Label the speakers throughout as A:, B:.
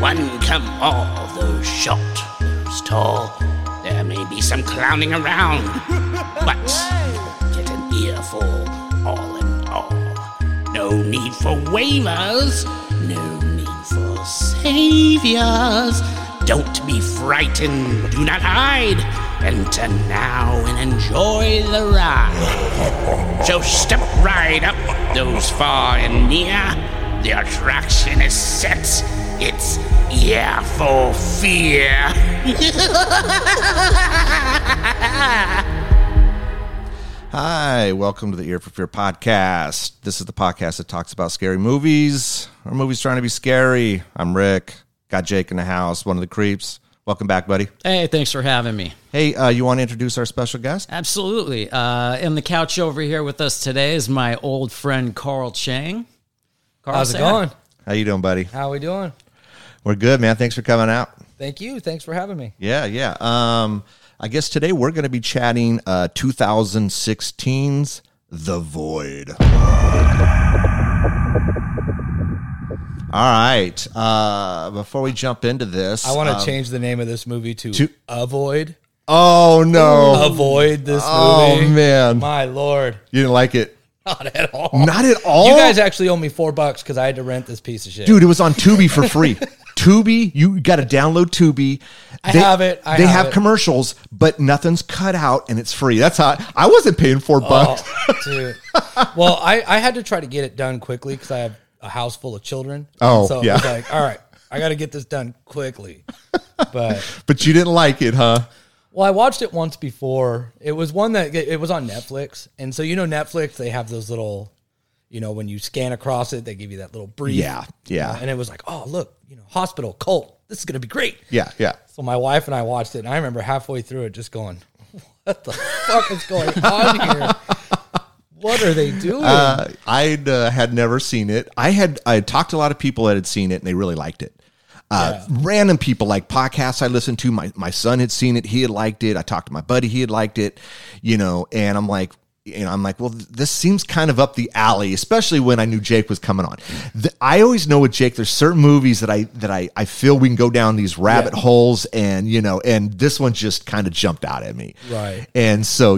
A: One come all, those short, those tall. There may be some clowning around, but get an earful all in all. No need for waivers, no need for saviors. Don't be frightened, do not hide. Enter now and enjoy the ride. So step right up, those far and near. The attraction is set. It's Ear for Fear.
B: Hi, welcome to the Ear for Fear podcast. This is the podcast that talks about scary movies. Our movies trying to be scary. I'm Rick. Got Jake in the house, one of the creeps. Welcome back, buddy.
C: Hey, thanks for having me.
B: Hey, you want to introduce our special guest?
C: Absolutely. In the couch over here with us today is my old friend Carl Chang. Carl,
D: how's it going?
B: How you doing, buddy?
D: How are we doing?
B: We're good, man. Thanks for coming out.
D: Thank you. Thanks for having me.
B: Yeah. I guess today we're going to be chatting 2016's The Void. All right. Before we jump into this,
D: I want to change the name of this movie to Avoid.
B: Oh, no.
D: Avoid this movie.
B: Oh, man.
D: My Lord.
B: You didn't like it?
D: Not at all.
B: Not at all?
D: You guys actually owe me $4 because I had to rent this piece of shit.
B: Dude, it was on Tubi for free. Tubi, you got to download Tubi.
D: I have it.
B: They have commercials, but nothing's cut out and it's free. That's how I wasn't paying $4.
D: Oh, dude. Well, I had to try to get it done quickly because I have a house full of children.
B: Oh,
D: so
B: yeah.
D: I was like, all right, I got to get this done quickly.
B: But you didn't like it, huh?
D: Well, I watched it once before. It was one that it was on Netflix. And so, Netflix, they have those little, when you scan across it, they give you that little brief.
B: Yeah.
D: And it was like, oh, look, hospital, cult. This is going to be great.
B: Yeah.
D: So my wife and I watched it, and I remember halfway through it just going, what the fuck is going on here? What are they doing?
B: I had never seen it. I had talked to a lot of people that had seen it, and they really liked it. Random people, like podcasts I listened to. My son had seen it. He had liked it. I talked to my buddy. He had liked it, and I'm like, well, this seems kind of up the alley, especially when I knew Jake was coming on. I always know with Jake, there's certain movies that I feel we can go down these rabbit holes, and and this one just kind of jumped out at me.
D: Right.
B: And so,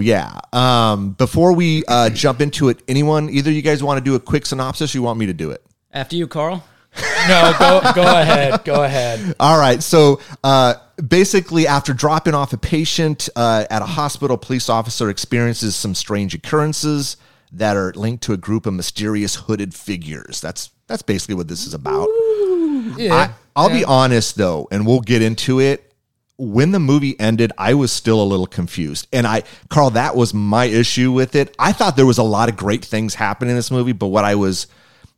B: before we jump into it, either you guys want to do a quick synopsis, or you want me to do it?
C: After you, Carl.
D: No, go ahead. Go ahead.
B: All right. So basically, after dropping off a patient at a hospital, police officer experiences some strange occurrences that are linked to a group of mysterious hooded figures. That's basically what this is about.
D: Yeah.
B: I'll be honest, though, and we'll get into it. When the movie ended, I was still a little confused. And Carl, that was my issue with it. I thought there was a lot of great things happening in this movie, but what I was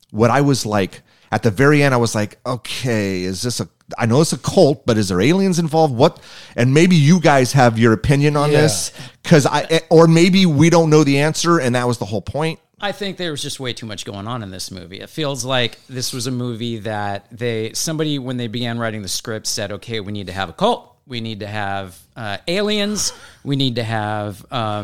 B: like, at the very end, I was like, okay, I know it's a cult, but is there aliens involved? What? And maybe you guys have your opinion on this, or maybe we don't know the answer, and that was the whole point.
C: I think there was just way too much going on in this movie. It feels like this was a movie that somebody, when they began writing the script, said, okay, we need to have a cult. We need to have aliens. We need to have,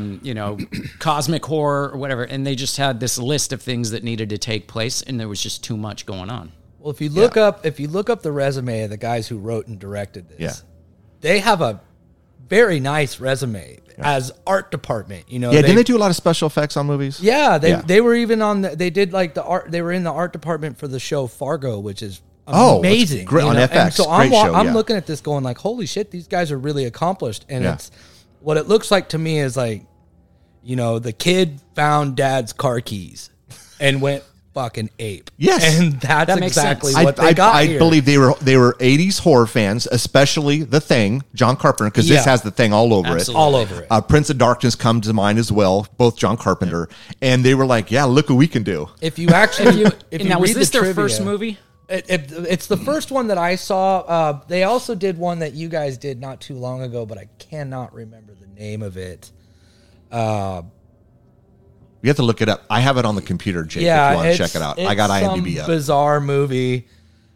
C: cosmic horror or whatever. And they just had this list of things that needed to take place, and there was just too much going on.
D: Well, if you look up the resume of the guys who wrote and directed this, they have a very nice resume as art department.
B: Didn't they do a lot of special effects on movies?
D: Yeah, they were even on. They did like the art. They were in the art department for the show Fargo, which is amazing.
B: Great on FX.
D: And so
B: great show,
D: I'm looking at this going like, holy shit, these guys are really accomplished. And it's what it looks like to me is like, the kid found dad's car keys and went fucking ape.
B: Yes.
D: And that's exactly
C: sense.
D: what they got here.
B: I believe they were 80s horror fans, especially The Thing, John Carpenter, because this has The Thing all over
C: Absolutely.
B: it.
D: All over it.
B: Prince of Darkness comes to mind as well, both John Carpenter. And they were like, look what we can do.
D: If you actually, if you
C: Now, was
D: read
C: this
D: the
C: their
D: trivia,
C: first movie?
D: It's the first one that I saw. They also did one that you guys did not too long ago, but I cannot remember the name of it.
B: You have to look it up. I have it on the computer, Jake, if you want to check it out. I got IMDb up.
D: Bizarre movie.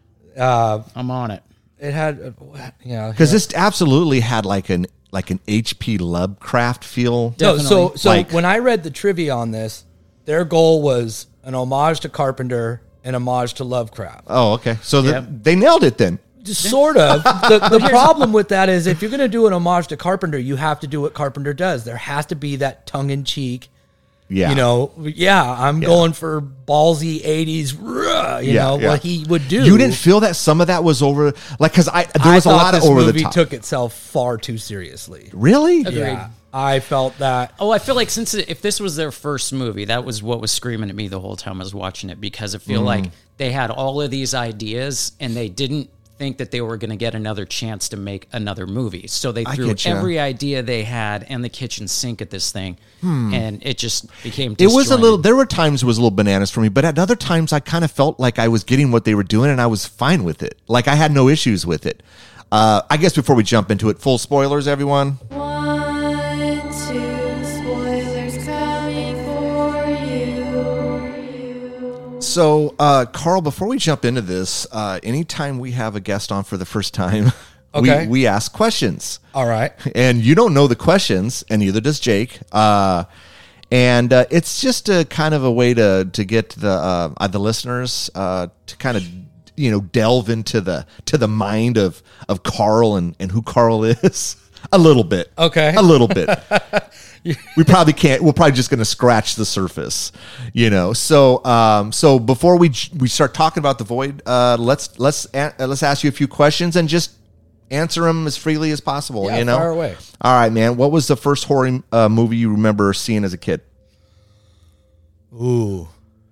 C: I'm on it.
D: It had,
B: Because this absolutely had like an H.P. Lovecraft feel.
D: No, so
B: Like-
D: when I read the trivia on this, their goal was an homage to Carpenter, an homage to Lovecraft.
B: Oh, okay. So they nailed it then.
D: Sort of. The problem with that is if you're going to do an homage to Carpenter, you have to do what Carpenter does. There has to be that tongue-in-cheek,
B: Yeah.
D: you know, I'm going for ballsy 80s, what he would do.
B: You didn't feel that some of that was over, like, because there was a lot of over the top.
D: This movie took itself far too seriously.
B: Really?
C: Agreed.
D: Yeah, I felt that.
C: Oh, I feel like if this was their first movie, that was what was screaming at me the whole time I was watching it, because I feel like they had all of these ideas and they didn't think that they were going to get another chance to make another movie. So they threw every idea they had and the kitchen sink at this thing, and it just became disjointed.
B: It was a little, there were times it was a little bananas for me, but at other times I kind of felt like I was getting what they were doing and I was fine with it. Like I had no issues with it. I guess before we jump into it, full spoilers, everyone.
E: 1, 2, spoilers coming for you.
B: So, Carl, before we jump into this, anytime we have a guest on for the first time,
D: Okay.
B: we ask questions.
D: All right.
B: And you don't know the questions, and neither does Jake. And it's just a kind of a way to get the listeners to kind of delve into the mind of Carl and who Carl is a little bit.
D: Okay.
B: A little bit. We probably can't. We're probably just going to scratch the surface, So before we start talking about The Void, let's ask you a few questions and just answer them as freely as possible.
D: Yeah, fire away.
B: All right, man. What was the first horror movie you remember seeing as a kid?
D: Ooh.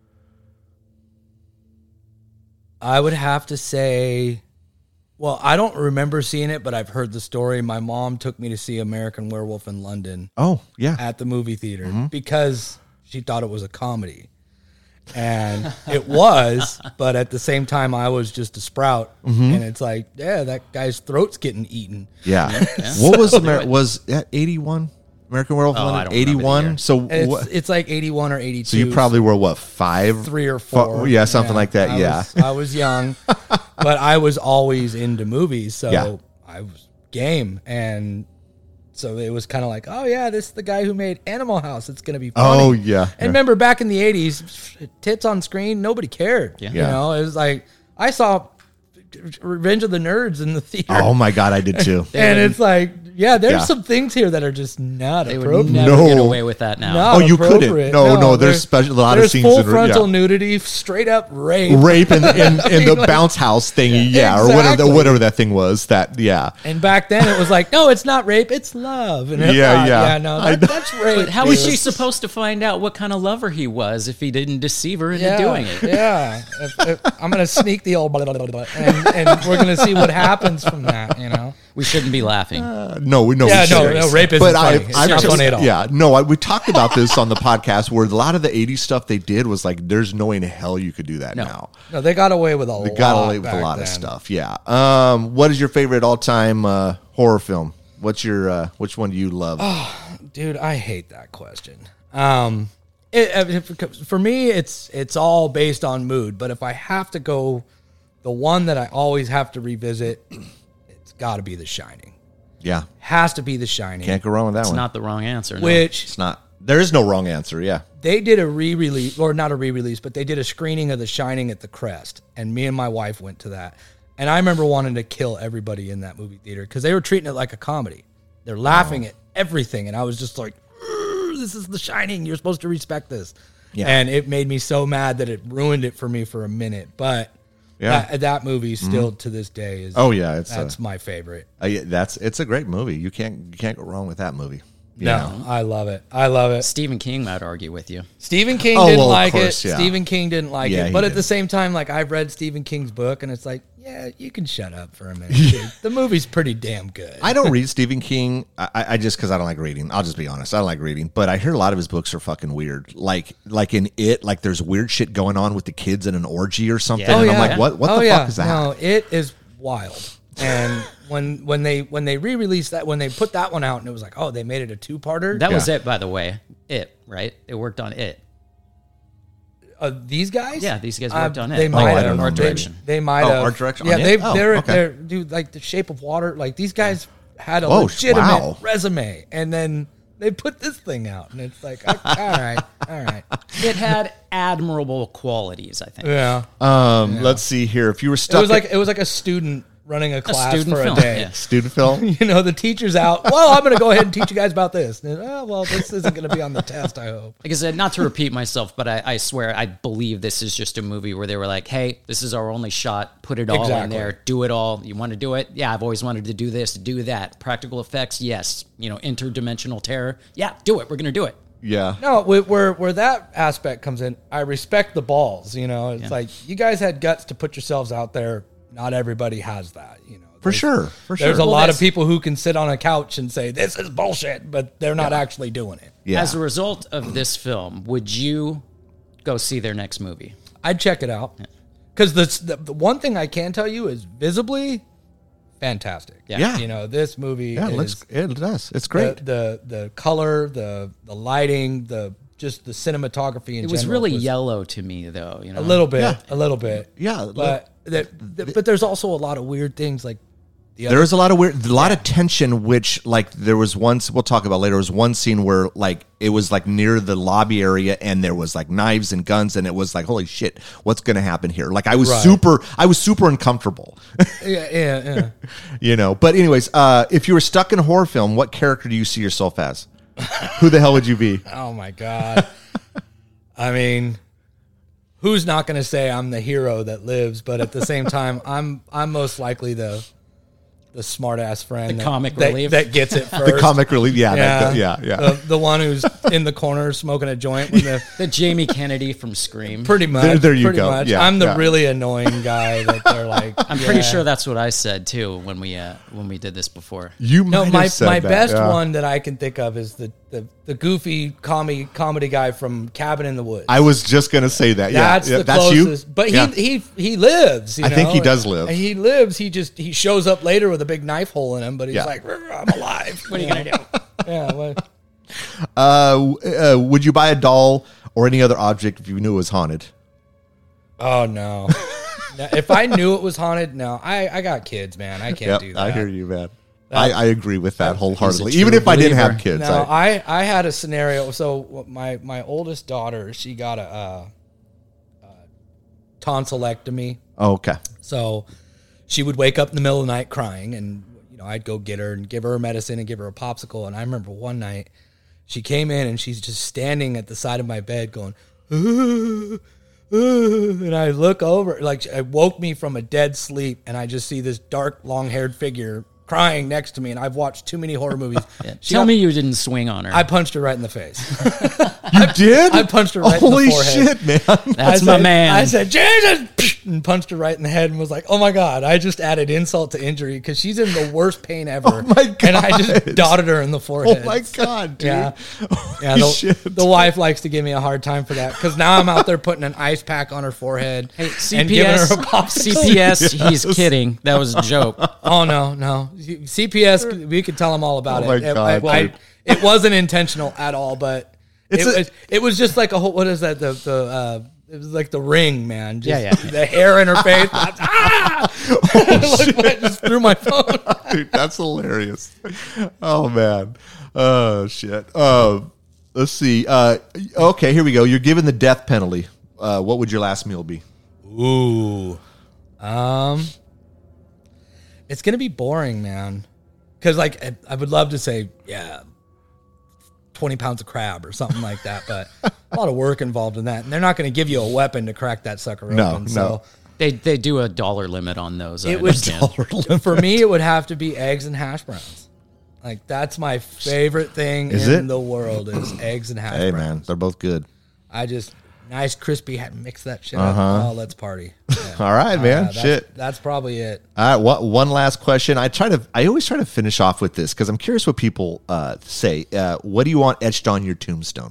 D: I would have to say, well, I don't remember seeing it, but I've heard the story. My mom took me to see American Werewolf in London
B: Oh, yeah.
D: at the movie theater because she thought it was a comedy. And it was, but at the same time, I was just a sprout. And it's like, yeah, that guy's throat's getting eaten.
B: Yeah. What was was that 81? American Werewolf in
C: I
B: London?
C: don't remember the
B: 81?
C: year.
B: So
D: It's like 81 or 82.
B: So you probably were what, 5?
D: 3 or 4.
B: Yeah, something like that.
D: I was young, but I was always into movies, so
B: Yeah.
D: I was game, and so it was kind of like, oh yeah, this is the guy who made Animal House. It's gonna be funny.
B: Oh, yeah.
D: And remember back in the 80s, tits on screen, nobody cared.
C: Yeah.
D: You know, it was like I saw Revenge of the Nerds in the theater.
B: Oh my God, I did too.
D: and it's like, yeah, there's
B: Yeah.
D: some things here that are just not
C: They would
D: appropriate.
C: never
B: No.
C: get away with that now.
D: Not
B: Oh, you couldn't.
D: appropriate.
B: No, there's special- a lot of
D: there's
B: scenes
D: full
B: in-
D: frontal
B: yeah.
D: nudity, straight up rape.
B: Rape in the
D: Like-
B: bounce house thingy, or
D: Exactly.
B: whatever that thing was. That, yeah.
D: And back then it was like, no, it's not rape, it's love. And
B: Yeah.
D: no,
B: I know.
D: that's rape.
C: But how was
D: dude.
C: she supposed to find out what kind of lover he was if he didn't deceive her into
D: Yeah,
C: doing it?
D: yeah. If I'm gonna sneak the old blah, blah, blah, blah, and we're gonna see what happens from that.
C: We shouldn't be laughing.
B: No, we know.
D: Yeah,
B: we
D: no,
B: shouldn't.
D: no, rape isn't
B: But
D: funny. It's not
B: just-
D: funny at all.
B: Yeah, no, we talked about this on the podcast where a lot of the 80s stuff they did was like, there's no way in hell you could do that now.
D: No, they got away with a lot.
B: They got away with a
D: back
B: lot of
D: then.
B: stuff. Yeah. What is your favorite all-time horror film? What's your which one do you love?
D: Dude, I hate that question. For me, it's all based on mood. But if I have to go, the one that I always have to revisit, it's got to be The Shining.
B: Yeah,
D: Has to be The Shining.
B: can't go wrong with that
C: It's
B: one.
C: not the wrong answer. No.
D: Which
B: It's not. There is no wrong answer. Yeah.
D: they did a re-release, or not a re-release, but they did a screening of The Shining at the Crest, and me and my wife went to that. And I remember wanting to kill everybody in that movie theater because they were treating it like a comedy. They're laughing at everything, and I was just like, "This is The Shining. You're supposed to respect this."
B: Yeah.
D: And it made me so mad that it ruined it for me for a minute. But
B: Yeah.
D: that movie still to this day is
B: Oh, yeah,
D: that's my favorite.
B: Yeah, it's a great movie. You can't go wrong with that movie. You
D: No,
B: know?
D: I love it. I love it.
C: Stephen King might argue with you.
D: Stephen King
B: Oh,
D: didn't
B: well, of
D: like
B: course,
D: it.
B: yeah.
D: Stephen King didn't like
B: Yeah,
D: it.
B: he
D: But at
B: did.
D: the same time, like I've read Stephen King's book, and it's like, yeah, you can shut up for a minute. Dude. The movie's pretty damn good.
B: I don't read Stephen King. I just because I don't like reading. I'll just be honest. I don't like reading, but I hear a lot of his books are fucking weird. Like in It, like there's weird shit going on with the kids in an orgy or something.
C: Yeah.
B: And
C: Oh,
B: I'm
C: yeah.
B: like, what the fuck is that?
D: No, it is wild. And when they re-released that, when they put that one out, and it was like, oh, they made it a 2-parter.
C: That was
B: Yeah.
C: it, by the way. It, right? It worked on It.
D: These guys?
C: Yeah, these guys worked on it.
D: They
C: Oh,
D: might
B: I
D: have.
B: don't know.
C: Art
D: They-
C: direction.
D: They might
B: Oh,
D: have.
B: art direction
D: Yeah,
B: on it? Oh,
D: they're
B: okay.
D: dude, like The Shape of Water. Like these guys had a
B: Oh,
D: legitimate
B: wow.
D: resume, and then they put this thing out, and it's like, all right.
C: It had admirable qualities, I think.
D: Yeah.
B: Let's see here. If you were stuck,
D: It was like a student running a class
C: student
D: for
C: film,
D: a day.
C: yeah.
B: Student film.
D: You know, the teacher's out. Well, I'm going to go ahead and teach you guys about this. And, oh, well, this isn't going to be on the test, I hope.
C: Like I said, not to repeat myself, but I swear I believe this is just a movie where they were like, hey, this is our only shot. Put it all in
D: Exactly.
C: there. Do it all. You want to do it? Yeah, I've always wanted to do this, do that. Practical effects, yes. You know, interdimensional terror. Yeah, do it. We're going to do it.
B: Yeah.
D: No, where that aspect comes in, I respect the balls. You know, it's like you guys had guts to put yourselves out there. Not everybody has that, you know.
B: For sure.
D: There's a lot of
C: that's-
D: people who can sit on a couch and say, this is bullshit, but they're not actually doing it.
B: Yeah.
C: As a result of this film, would you go see their next movie?
D: I'd check it out. Because the one thing I can tell you is visibly fantastic.
B: Yeah.
D: You know, this movie
B: Yeah,
D: is
B: it does. It's great.
D: the color, the lighting, just the cinematography in
C: It was
D: general
C: really yellow to me, though. You know,
D: a little bit,
B: Yeah.
D: a little bit.
B: Yeah,
D: But but there's also a lot of weird things like
B: There is a lot of of tension, which like there was once we'll talk about later. There was one scene where like it was like near the lobby area and there was like knives and guns and it was like, holy shit, what's going to happen here? Like I was super uncomfortable,
D: yeah.
B: you know. But anyways, if you were stuck in a horror film, what character do you see yourself as? Who the hell would you be?
D: Oh my god. I mean, who's not going to say I'm the hero that lives? But at the same time, I'm most likely the smart ass friend,
C: The comic
D: that,
C: relief.
D: that gets it first.
B: The comic relief, yeah.
D: The one who's in the corner smoking a joint with
C: the Jamie Kennedy from Scream.
D: pretty much.
B: There you
D: pretty
B: go.
D: Much.
B: Yeah,
D: I'm the
B: yeah.
D: really annoying guy that they're like.
C: I'm pretty sure that's what I said too when we did this before.
B: You
D: No,
B: might
D: my
B: have said
D: my
B: that,
D: best
B: yeah.
D: one that I can think of is the goofy comedy guy from Cabin in the Woods.
B: I was just gonna say that. Yeah,
D: That's
B: yeah,
D: the
B: that's
D: closest.
B: you.
D: But
B: Yeah.
D: he lives. You
B: I think
D: know?
B: he does live.
D: He lives. He shows up later with a big knife hole in him, but he's
B: Yeah.
D: like, I'm alive. What are you gonna do? Yeah. Well,
B: Would you buy a doll or any other object if you knew it was haunted?
D: oh no. No, if I knew it was haunted, no. I got kids, man. I can't do that.
B: I hear you, man. I agree with that wholeheartedly.
C: He's a
B: Even
C: true
B: if I didn't
C: believer.
B: have kids,
D: No, I had a scenario. So my oldest daughter, she got a tonsillectomy.
B: oh, okay.
D: So she would wake up in the middle of the night crying, and you know I'd go get her and give her medicine and give her a popsicle. And I remember one night she came in and she's just standing at the side of my bed going, and I look over, like it woke me from a dead sleep, and I just see this dark, long-haired figure crying next to me. And I've watched too many horror movies.
C: Tell me you didn't swing on her.
D: I punched her right in the face.
B: You did?
D: I punched her right
B: Holy
D: in the forehead.
B: shit, man.
C: That's
D: I
C: my
D: said-
C: man.
D: I said, Jesus! And punched her right in the head and was like, oh my God, I just added insult to injury because she's in the worst pain ever.
B: Oh my
D: And I just
B: God.
D: dotted her in the forehead.
B: Oh my God, dude.
D: Yeah.
B: Holy
D: Yeah,
B: shit.
D: the wife likes to give me a hard time for that because now I'm out there putting an ice pack on her forehead and giving her
C: CPS.
D: a popsicle.
C: CPS. He's kidding. That was a joke.
D: Oh, no. CPS, we could tell them all about
B: Oh
D: it.
B: my God, dude.
D: It wasn't intentional at all, but
B: It's
D: it was just like a whole, what is that? It was like the Ring, man. Just
C: Yeah.
D: the hair in her face. Look, I just threw my phone.
B: Dude, that's hilarious. Oh, man. Oh, shit. Let's see. Okay, here we go. You're given the death penalty. What would your last meal be?
D: Ooh. It's going to be boring, man. Because, like, I would love to say, 20 pounds of crab or something like that, but a lot of work involved in that. And they're not going to give you a weapon to crack that sucker open.
B: No.
D: So
C: They do a $1 limit on those. I
D: it would,
C: understand.
D: for me, it would have to be eggs and hash browns. Like, that's my favorite thing
B: Is
D: in
B: it?
D: the world is eggs and hash
B: Hey,
D: browns.
B: man, they're both good.
D: I just, nice crispy, mix that shit up. Oh, let's party. Yeah.
B: All right, man. Shit.
D: That's probably it.
B: All right, one last question. I always try to finish off with this because I'm curious what people say. What do you want etched on your tombstone?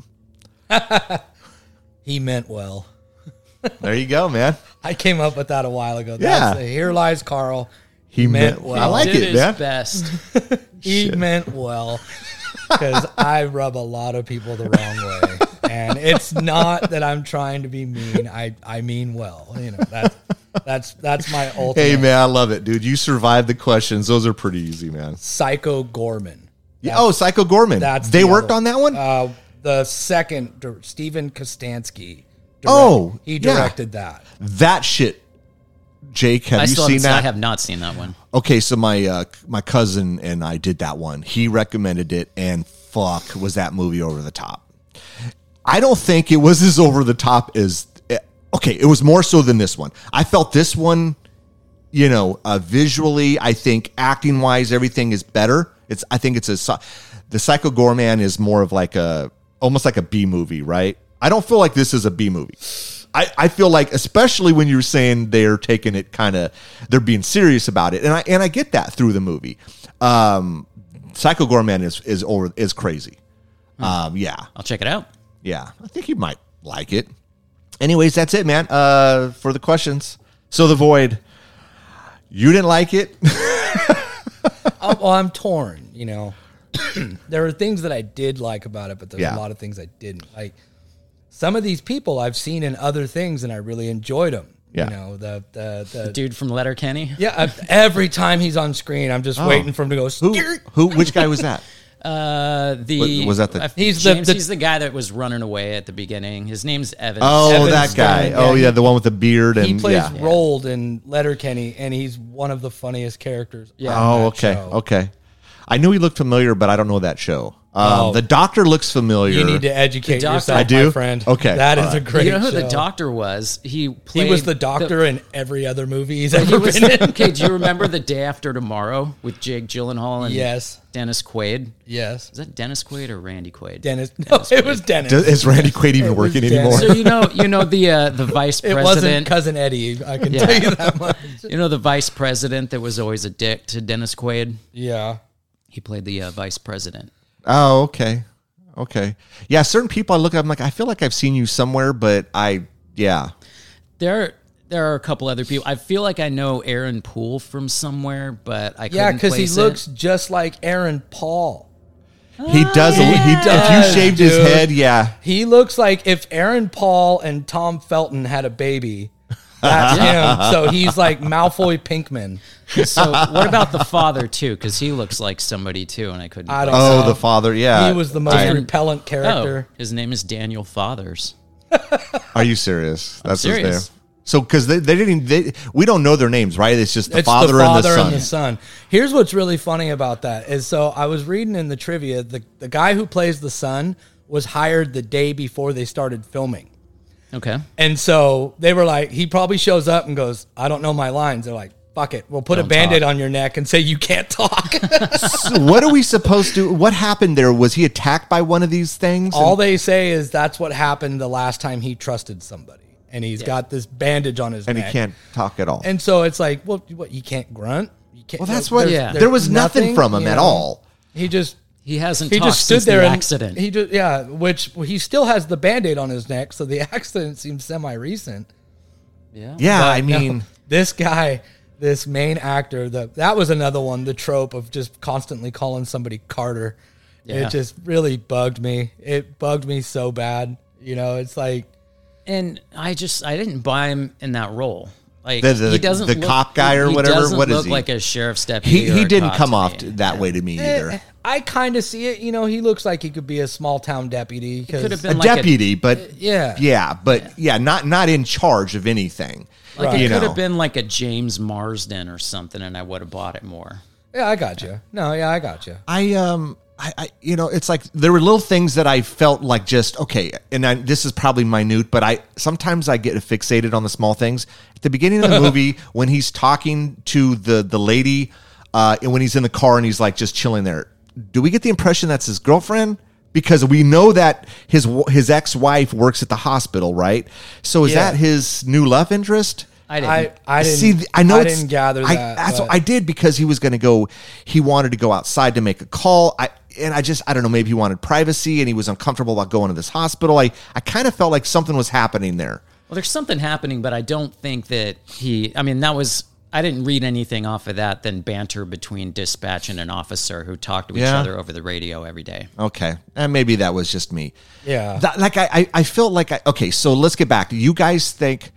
D: He meant well.
B: There you go, man.
D: I came up with that a while ago.
B: Yeah.
D: Here lies Carl.
B: He
D: meant well.
B: I like
C: Did
B: it,
C: his
B: man.
C: best.
D: He meant well. Because I rub a lot of people the wrong way. And it's not that I'm trying to be mean. I mean well. You know, that's my ultimate.
B: Hey, man, I love it, dude. You survived the questions. Those are pretty easy, man.
D: Psycho Gorman.
B: Yeah, Psycho Gorman.
D: That's
B: They
D: the
B: worked
D: other
B: on that one?
D: The second, Stephen Kostansky. He
B: yeah.
D: directed that.
B: That shit. Jake, have
C: I
B: you
C: still
B: seen
C: haven't, I
B: that?
C: have not seen that one.
B: Okay, so my cousin and I did that one. He recommended it, and fuck, was that movie over the top. I don't think it was as over the top as... Okay, it was more so than this one. I felt this one, visually, I think acting-wise, everything is better. I think the Psycho Goreman is more of almost like a B movie, right? I don't feel like this is a B movie. I feel like, especially when you're saying they're taking it they're being serious about it, and I get that through the movie. Psycho Goreman is crazy. Yeah,
C: I'll check it out.
B: Yeah, I think you might like it. Anyways, that's it, man. For the questions. So The Void, you didn't like it?
D: Well, I'm torn. There are things that I did like about it, but there's
B: Yeah.
D: a lot of things I didn't like. Some of these people I've seen in other things, and I really enjoyed them.
B: Yeah.
D: The
C: Dude from Letterkenny.
D: yeah. Every time he's on screen, I'm just waiting for him to go.
B: Which guy was that? Was that the-
D: He's
C: he's the guy that was running away at the beginning. His name's Evan.
B: Oh,
D: Evan
B: that guy.
D: Stone,
B: Oh,
D: yeah,
B: yeah, the one with the beard. And
D: He plays
B: yeah.
D: Rold in Letterkenny, and he's one of the funniest characters.
C: Yeah.
D: on
B: Oh,
D: that
B: okay,
D: show.
B: okay. I knew he looked familiar, but I don't know that show.
D: Oh.
B: The Doctor looks familiar.
D: You need to educate
C: Doctor-
D: yourself,
B: I do?
D: my friend.
B: Okay,
D: that
B: all
D: is a
B: right.
D: great.
C: You know who
D: show.
C: the Doctor was? He
D: He was the Doctor in every other movie he's ever
C: was,
D: been in.
C: okay, do you remember The Day After Tomorrow with Jake Gyllenhaal and
D: Yes.
C: Dennis Quaid?
D: Yes,
C: Is that Dennis Quaid or Randy Quaid?
D: Dennis. No, it was Dennis.
B: Is Randy Quaid even
D: It was
B: working
D: Dennis.
B: anymore?
C: So you know the vice
D: It wasn't
C: president.
D: cousin Eddie. I can
C: Yeah.
D: tell you that much.
C: You know the vice president that was always a dick to Dennis Quaid.
D: Yeah.
C: He played the vice president.
B: Oh, okay. Okay. Yeah, certain people I look at, I'm like, I feel like I've seen you somewhere, but yeah.
C: There are a couple other people. I feel like I know Aaron Poole from somewhere, but I
D: Yeah,
C: couldn't
D: because he
C: place
D: looks
C: it.
D: just like Aaron Paul.
B: He does. If
D: does,
B: you shaved his
D: dude.
B: head, yeah.
D: He looks like if Aaron Paul and Tom Felton had a baby. That's him. So he's like Malfoy Pinkman.
C: So what about the father too? Because he looks like somebody too, and I couldn't.
D: I
C: place
D: don't
B: Oh,
D: know.
B: the father, yeah.
D: He was the most repellent character.
C: Oh, his name is Daniel Fathers.
B: Are you serious? That's his
C: serious.
B: name. So, because they didn't, we don't know their names, right? It's just the
D: It's
B: father,
D: the father
B: and the son.
D: Here's what's really funny about that is, so I was reading in the trivia, the guy who plays the son was hired the day before they started filming.
C: Okay.
D: And so they were like, he probably shows up and goes, I don't know my lines. They're like, fuck it. We'll put a Band-Aid on your neck and say you can't talk.
B: So what are we supposed to, what happened there? Was he attacked by one of these things?
D: All they say is that's what happened the last time he trusted somebody. And he's got this bandage on his
B: and
D: neck.
B: he can't talk at all.
D: And so it's like, well, what, you can't grunt? You can't,
B: Well, that's what,
C: Yeah.
B: there was nothing from him at all.
D: He just...
C: He hasn't
D: He
C: talked
D: just stood
C: since
D: there
C: the
D: and
C: accident.
D: he just which he still has the Band-Aid on his neck, so the accident seems semi-recent.
C: yeah.
B: Yeah,
D: But
B: I mean,
D: no, this guy, this main actor, that was another one, the trope of just constantly calling somebody Carter.
C: Yeah.
D: It just really bugged me. It bugged me so bad. It's like,
C: And I didn't buy him in that role. Like
B: The-
C: he doesn't
B: the
C: look,
B: cop guy or
C: he
B: whatever?
C: Doesn't
B: What is
C: look
B: he?
C: like a sheriff's deputy.
B: he
C: or a
B: didn't
C: cop
B: come
C: to
B: off
C: me.
B: that way to me either.
D: I kind of see it. He looks like he could be a small town deputy.
C: Could have
B: A
C: been like
B: deputy, but
D: Yeah.
B: not in charge of anything.
C: Like
D: Right.
C: it
B: You
C: could
B: know.
C: have been like a James Marsden or something, and I would have bought it more.
D: Yeah, I got you. No, yeah, I got you.
B: I it's like there were little things that I felt like just okay, and this is probably minute, but sometimes I get fixated on the small things. At the beginning of the movie, when he's talking to the lady, and when he's in the car and he's like just chilling there, do we get the impression that's his girlfriend? Because we know that his ex-wife works at the hospital, right? So is
D: Yeah.
B: that his new love interest?
C: I didn't.
D: I didn't.
B: See, I know
D: I
B: it's-
D: didn't gather that.
B: That's
D: but-
B: what I did because he was going to go. He wanted to go outside to make a call. I don't know. Maybe he wanted privacy and he was uncomfortable about going to this hospital. I kind of felt like something was happening there.
C: Well, there's something happening, but I don't think that I didn't read anything off of that than banter between dispatch and an officer who talked to each
B: Yeah.
C: other over the radio every day.
B: Okay, and maybe that was just me.
D: Yeah.
B: I felt like okay. So let's get back. Do you guys think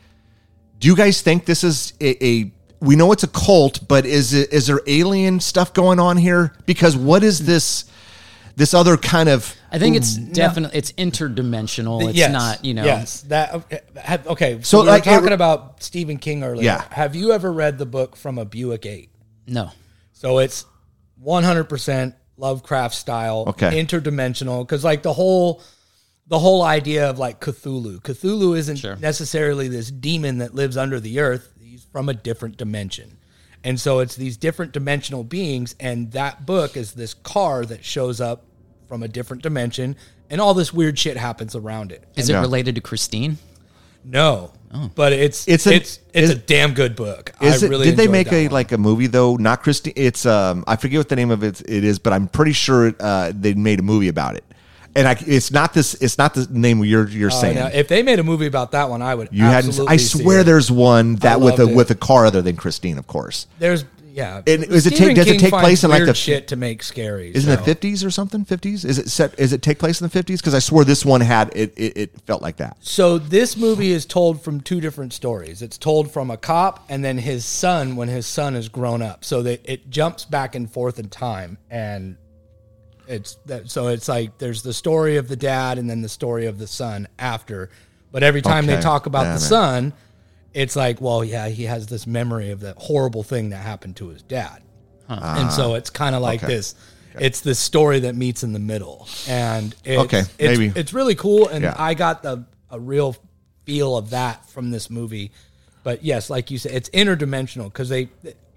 B: this is a we know it's a cult, but is there alien stuff going on here? Because what is this other kind of?
C: I think it's definitely it's interdimensional. It's
D: Yes.
C: not,
D: Yes. Okay.
B: So,
D: So we
B: like,
D: were talking about Stephen King earlier.
B: Yeah.
D: Have you ever read the book From a Buick 8?
C: No.
D: So it's 100% Lovecraft style,
B: Okay.
D: interdimensional. Because like the whole idea of like Cthulhu. Cthulhu isn't
C: Sure.
D: necessarily this demon that lives under the earth. He's from a different dimension. And so it's these different dimensional beings, and that book is this car that shows up from a different dimension, and all this weird shit happens around it.
C: Is it related to Christine?
D: No, but it's
B: a
D: a damn good book.
B: Is
D: I
B: it?
D: really
B: Did they
D: enjoyed
B: make
D: that one.
B: a movie though? Not Christine. It's I forget what the name of it is, but I'm pretty sure they made a movie about it. And it's not this. It's not the name you're saying.
D: Now, if they made a movie about that one, I would.
B: You hadn't.
D: absolutely
B: I
D: see
B: swear
D: it.
B: there's one that with
D: loved it.
B: a car other than Christine, of course.
D: There's yeah.
B: And does it
D: Stephen
B: take
D: King
B: place
D: finds
B: in like
D: weird
B: the
D: shit to make scary?
B: Isn't it 50s or something? 50s? Is it set? Is it take place in the 50s? Because I swore this one had it. It felt like that.
D: So this movie is told from two different stories. It's told from a cop and then his son when his son is grown up. So that it jumps back and forth in time, and so it's like there's the story of the dad and then the story of the son after. But every time they
B: Okay.
D: talk about
B: Yeah,
D: the
B: man.
D: son, it's like, well, yeah, he has this memory of that horrible thing that happened to his dad. And so it's kind of like
B: okay.
D: this. It's this story that meets in the middle, and it's really cool. And
B: Yeah.
D: I got a real feel of that from this movie. But yes, like you said, it's interdimensional because they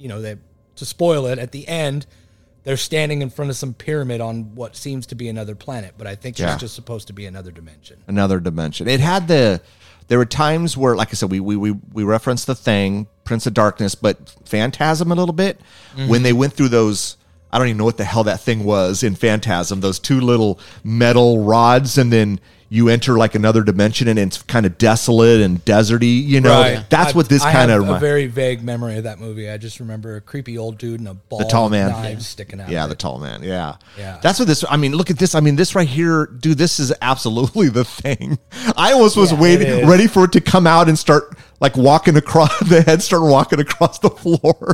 D: to spoil it at the end, they're standing in front of some pyramid on what seems to be another planet, but I think
B: Yeah.
D: it's just supposed to be another dimension.
B: Another dimension. It had there were times where, like I said, we referenced The Thing, Prince of Darkness, but Phantasm a little bit. When they went through those, I don't even know what the hell that thing was in Phantasm, those two little metal rods, and then you enter like another dimension and it's kind of desolate and deserty, That's what this kind of
D: a very vague memory of that movie. I just remember a creepy old dude and a ball
B: the tall
D: with
B: man
D: knives sticking out.
B: Yeah,
D: of
B: the
D: it.
B: tall man. Yeah.
D: Yeah.
B: That's what this, I mean, look at this. I mean, this right here, dude, this is absolutely The Thing. I almost was
D: Yeah, it
B: waiting,
D: is.
B: ready for it to come out and start like walking across the head, start walking across the floor.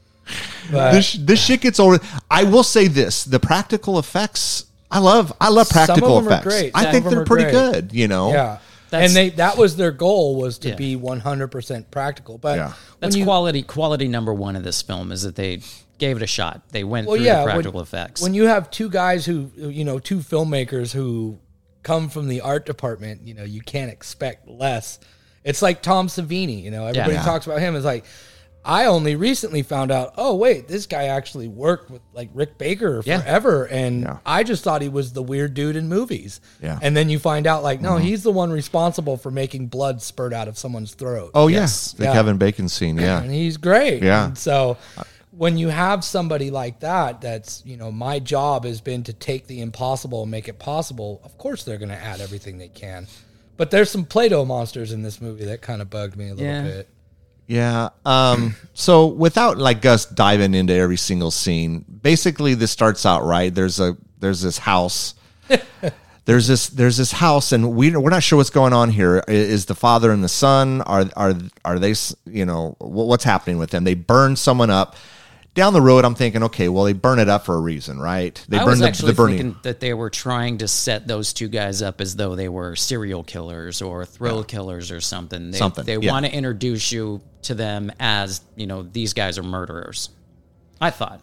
D: But
B: This shit gets over. I will say this, the practical effects, I love practical
D: them are
B: effects.
D: great.
B: I
D: Some
B: think
D: of them
B: they're
D: are
B: pretty
D: great.
B: good,
D: yeah.
C: That's-
D: And that was their goal, was to
C: Yeah.
D: be 100% practical. But
B: Yeah.
D: when
C: That's
D: you,
C: quality number one of this film is that they gave it a shot. They went
D: well,
C: through
D: yeah,
C: the practical effects.
D: When you have two guys who, two filmmakers who come from the art department, you can't expect less. It's like Tom Savini, everybody
C: Yeah.
D: talks about him. It's like, I only recently found out, oh, wait, this guy actually worked with like Rick Baker
C: Yeah.
D: forever. And
B: Yeah.
D: I just thought he was the weird dude in movies.
B: Yeah.
D: And then you find out like, no, he's the one responsible for making blood spurt out of someone's throat.
B: Oh,
C: Yes.
B: yes. The
D: Yeah.
B: Kevin Bacon scene. Yeah.
D: And he's great.
B: Yeah.
D: And so when you have somebody like that, that's, my job has been to take the impossible and make it possible. Of course, they're going to add everything they can. But there's some Play-Doh monsters in this movie that kind of bugged me a little
C: Yeah.
D: bit.
B: Yeah. So without like us diving into every single scene, basically this starts out right. There's this house. There's this house, and we're not sure what's going on here. Is the father and the son are they, what's happening with them? They burn someone up. Down the road, I'm thinking, okay, well, they burn it up for a reason, right? They
C: I
B: burn
C: was
B: the
C: actually
B: burning.
C: thinking that they were trying to set those two guys up as though they were serial killers or thrill killers or something. They
B: yeah.
C: want to introduce you to them as, these guys are murderers. I thought.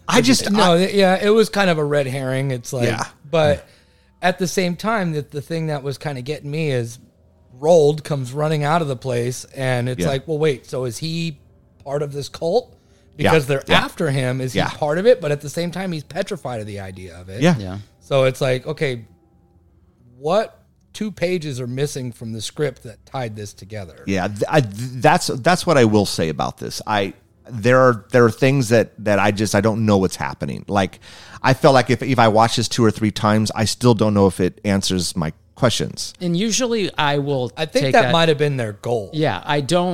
D: It was kind of a red herring. It's like,
B: Yeah.
D: but at the same time, that the thing that was kind of getting me is Rold comes running out of the place, and it's
B: Yeah.
D: like, well, wait, so is he part of this cult? Because they're
B: Yeah.
D: after him. Is
B: Yeah.
D: he part of it? But at the same time, he's petrified of the idea of it.
B: Yeah.
C: Yeah.
D: So it's like, okay, what 2 pages are missing from the script that tied this together?
B: Yeah, that's what I will say about this. There are things that I don't know what's happening. Like, I felt like if I watch this 2 or 3 times, I still don't know if it answers my questions.
C: And usually I will
D: I think
C: take
D: that might have been their goal.
C: Yeah,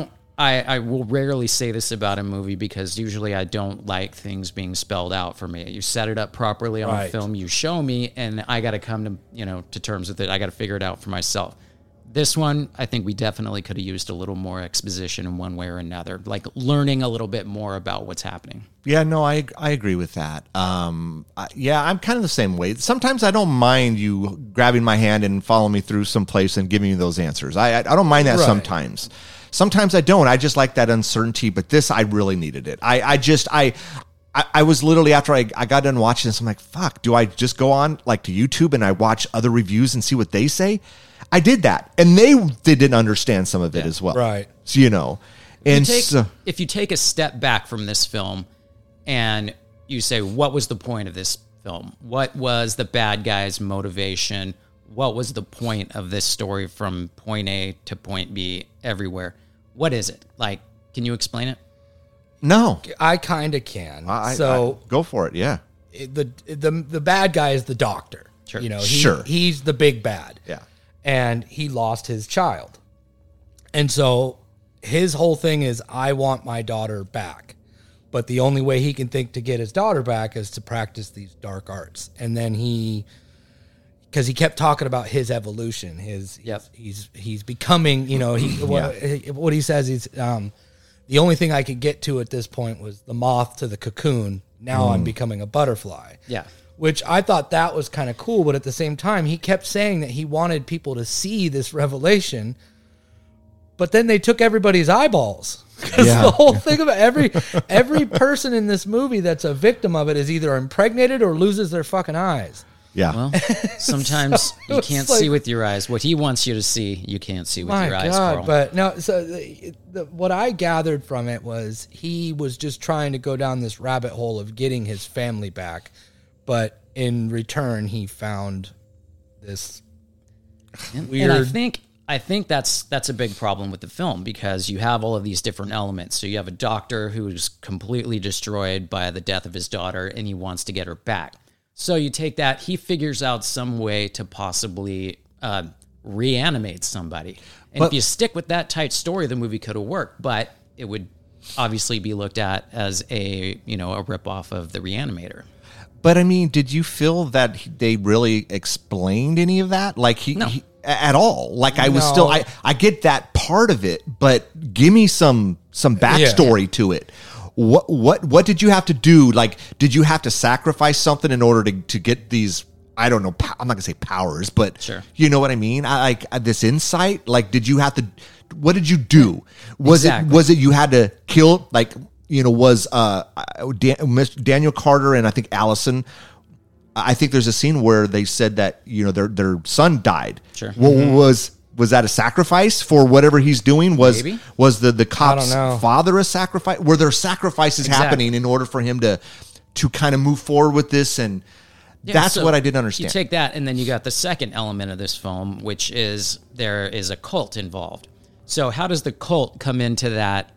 C: I will rarely say this about a movie because usually I don't like things being spelled out for me. You set it up properly on
D: Right.
C: film, you show me, and I got to come to terms with it. I got to figure it out for myself. This one, I think we definitely could have used a little more exposition in one way or another, like learning a little bit more about what's happening.
B: Yeah, no, I agree with that. I'm kind of the same way. Sometimes I don't mind you grabbing my hand and following me through some place and giving me those answers. I don't mind that
D: Right.
B: sometimes. Sometimes I don't. I just like that uncertainty, but this, I really needed it. I I was literally, after I got done watching this, I'm like, fuck, do I just go on like to YouTube and I watch other reviews and see what they say? I did that. And they didn't understand some of it as well.
D: Right.
B: So, you know, and
C: if you take a step back from this film and you say, what was the point of this film? What was the bad guy's motivation? What was the point of this story from point A to point B everywhere? What is it? Like, can you explain it?
B: no,
D: I kind of can.
B: I go for it. Yeah.
D: The bad guy is the doctor.
C: Sure.
D: You know,
B: Sure.
D: he's the big bad.
B: Yeah.
D: And he lost his child. And so his whole thing is, I want my daughter back. But the only way he can think to get his daughter back is to practice these dark arts. And then because he kept talking about his evolution, he's becoming, you know, what he says is, the only thing I could get to at this point was the moth to the cocoon. Now I'm becoming a butterfly.
C: Yeah.
D: Which I thought that was kind of cool, but at the same time, he kept saying that he wanted people to see this revelation, but then they took everybody's eyeballs. Because the whole thing about every person in this movie that's a victim of it is either impregnated or loses their fucking eyes.
B: Yeah.
C: Well, sometimes you can't see with your eyes. What he wants you to see, you can't see with your eyes, Carl.
D: But no, so what I gathered from it was he was just trying to go down this rabbit hole of getting his family back, but in return, he found this weird.
C: And I think that's a big problem with the film, because you have all of these different elements. So you have a doctor who's completely destroyed by the death of his daughter, and he wants to get her back. So you take that, he figures out some way to possibly reanimate somebody. And if you stick with that tight story, the movie could have worked, but it would obviously be looked at as a ripoff of The Reanimator.
B: But I mean, did you feel that they really explained any of that? Like he at all? Like I was still, I get that part of it, but give me some backstory to it. What did you have to do? Like, did you have to sacrifice something in order to get these? I don't know. I'm not gonna say powers, but
C: sure.
B: You know what I mean. I this insight. Like, did you have to? What did you do? Was it you had to kill? Like, was Daniel Carter and I think Allison. I think there's a scene where they said that their son died.
C: Sure.
B: Was that a sacrifice for whatever he's doing? Was the cop's father a sacrifice? Were there sacrifices happening in order for him to kind of move forward with this? And that's what I didn't understand.
C: You take that, and then you got the second element of this film, which is there is a cult involved. So how does the cult come into that?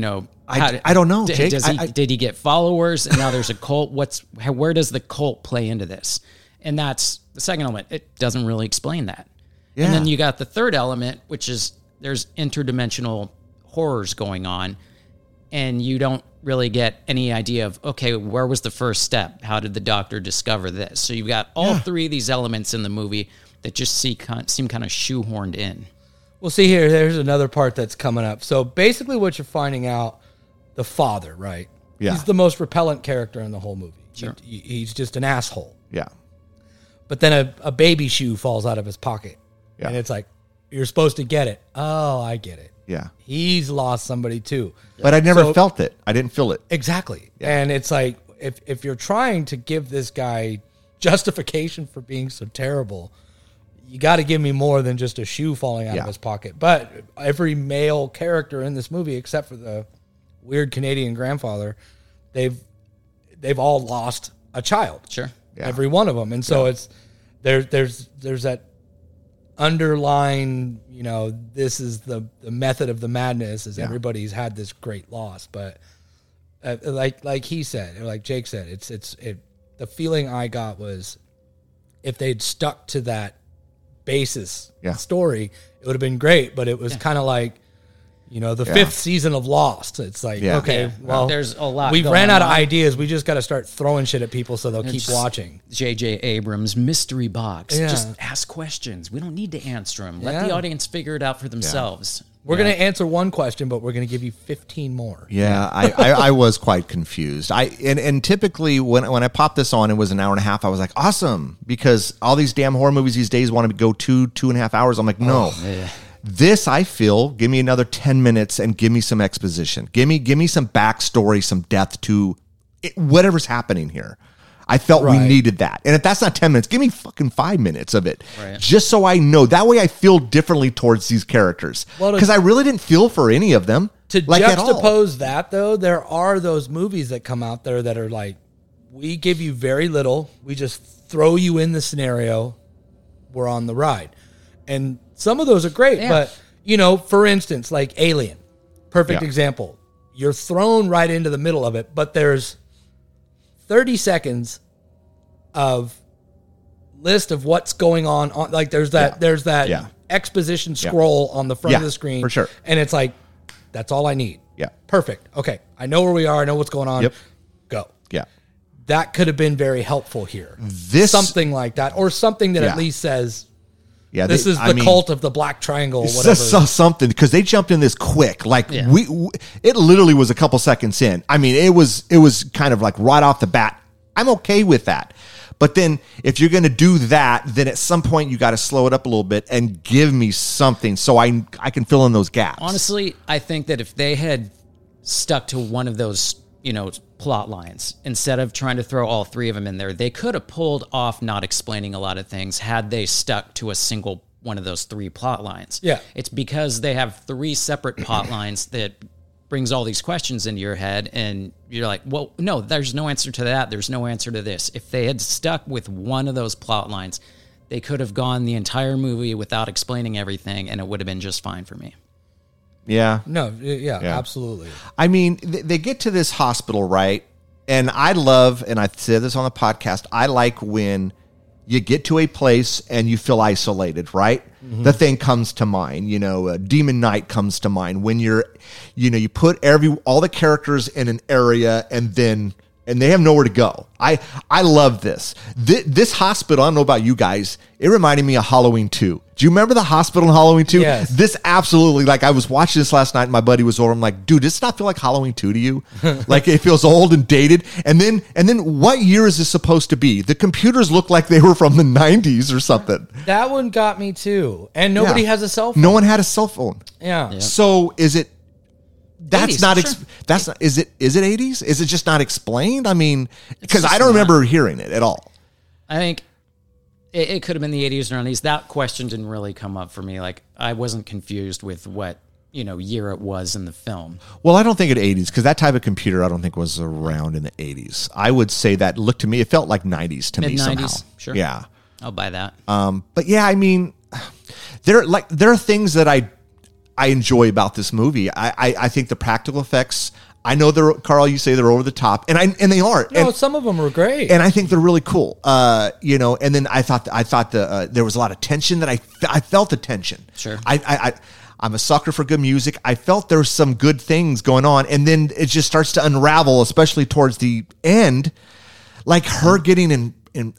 B: I don't know, Jake.
C: Did he get followers, and now there's a cult? Where does the cult play into this? And that's the second element. It doesn't really explain that. Yeah. And then you got the third element, which is there's interdimensional horrors going on, and you don't really get any idea of, okay, where was the first step? How did the doctor discover this? So you've got all three of these elements in the movie that just seem kind of shoehorned in.
D: Well, see here, there's another part that's coming up. So basically what you're finding out, the father, right? Yeah. He's the most repellent character in the whole movie.
C: Sure.
D: He's just an asshole.
B: Yeah.
D: But then a baby shoe falls out of his pocket.
B: Yeah.
D: And it's like, you're supposed to get it. Oh, I get it.
B: Yeah.
D: He's lost somebody too.
B: But I never felt it. I didn't feel it.
D: Exactly. Yeah. And it's like, if you're trying to give this guy justification for being so terrible, you got to give me more than just a shoe falling out of his pocket. But every male character in this movie, except for the weird Canadian grandfather, they've all lost a child.
C: Sure.
D: Yeah. Every one of them. And so it's there's that underlying, this is the method of the madness, is everybody's had this great loss. But like he said, or like Jake said, it's the feeling I got was if they'd stuck to that basis story, it would have been great. But it was kind of like, the fifth season of Lost. It's like, well,
C: there's a lot.
D: We ran out of ideas. We just got to start throwing shit at people so they'll keep watching.
C: J.J. Abrams mystery box. Yeah. Just ask questions. We don't need to answer them. Let the audience figure it out for themselves.
D: We're going to answer one question, but we're going to give you 15 more.
B: Yeah, I was quite confused. And typically when I popped this on, it was an hour and a half. I was like, awesome, because all these damn horror movies these days want to go 2.5 hours. I'm like, no. This, I feel, give me another 10 minutes and give me some exposition. Give me some backstory, some depth to whatever's happening here. I felt we needed that. And if that's not 10 minutes, give me fucking 5 minutes of it. Right. Just so I know. That way I feel differently towards these characters. Because I really didn't feel for any of them.
D: To juxtapose that, though, there are those movies that come out there that are like, we give you very little. We just throw you in the scenario. We're on the ride. And some of those are great. Yeah. But, you know, for instance, like Alien. Perfect example. You're thrown right into the middle of it, but there's 30 seconds of list of what's going on. Like there's that exposition scroll on the front of the screen.
B: For sure.
D: And it's like, that's all I need.
B: Yeah.
D: Perfect. Okay. I know where we are. I know what's going on.
B: Yep.
D: Go.
B: Yeah.
D: That could have been very helpful here. Something like that. Or something that at least says, this is the cult of the Black Triangle. Whatever.
B: Something, because they jumped in this quick. Like it literally was a couple seconds in. I mean, it was kind of like right off the bat. I'm okay with that. But then if you're going to do that, then at some point you got to slow it up a little bit and give me something so I can fill in those gaps.
C: Honestly, I think that if they had stuck to one of those, you know, plot lines instead of trying to throw all three of them in there, they could have pulled off not explaining a lot of things had they stuck to a single one of those three plot lines.
D: Yeah.
C: It's because they have three separate plot lines that brings all these questions into your head, and you're like, well, no, there's no answer to that. There's no answer to this. If they had stuck with one of those plot lines, they could have gone the entire movie without explaining everything, and it would have been just fine for me.
B: Yeah.
D: No, yeah, absolutely.
B: I mean, they get to this hospital, right? And I love, and I said this on the podcast, I like when you get to a place and you feel isolated, right? Mm-hmm. The thing comes to mind, you know, Demon Knight comes to mind when you put all the characters in an area and they have nowhere to go. I love this. This hospital, I don't know about you guys, it reminded me of Halloween 2. Do you remember the hospital in Halloween 2?
D: Yes.
B: This absolutely, like I was watching this last night and my buddy was over. I'm like, dude, does this not feel like Halloween 2 to you? Like it feels old and dated. And then what year is this supposed to be? The computers look like they were from the 90s or something.
D: That one got me too. And nobody has a cell phone.
B: No one had a cell phone.
D: Yeah.
B: So is it... That's
C: 80s,
B: not.
C: sure.
B: That's not. Is it 80s? Is it just not explained? I mean, because I don't remember hearing it at all.
C: I think it could have been the 80s or 90s. That question didn't really come up for me. Like I wasn't confused with what year it was in the film.
B: Well, I don't think it 80s because that type of computer I don't think was around in the 80s. I would say that looked to me. It felt like 90s to me somehow.
C: Sure.
B: Yeah.
C: I'll buy that.
B: But yeah, I mean, there are things that I enjoy about this movie. I think the practical effects, I know Carl, you say they're over the top, and they are.
D: No, some of them are great,
B: and I think they're really cool. And then I thought there was a lot of tension that I felt the tension.
C: Sure.
B: I'm a sucker for good music. I felt there was some good things going on, and then it just starts to unravel, especially towards the end, like her getting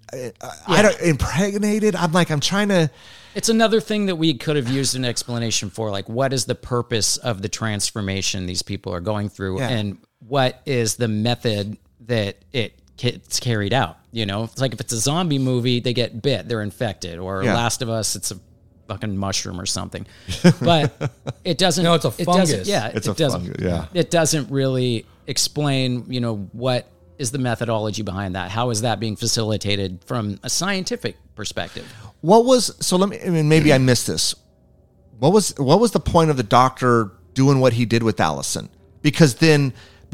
B: impregnated. I'm trying to.
C: It's another thing that we could have used an explanation for, like what is the purpose of the transformation these people are going through, and what is the method that it's carried out. It's like if it's a zombie movie, they get bit, they're infected, or Last of Us, it's a fucking mushroom or something. But it doesn't.
D: No, it's a fungus.
B: It's a fungus. Yeah,
C: it doesn't really explain. What is the methodology behind that? How is that being facilitated from a scientific perspective?
B: Maybe I missed this. What was the point of the doctor doing what he did with Allison? Because then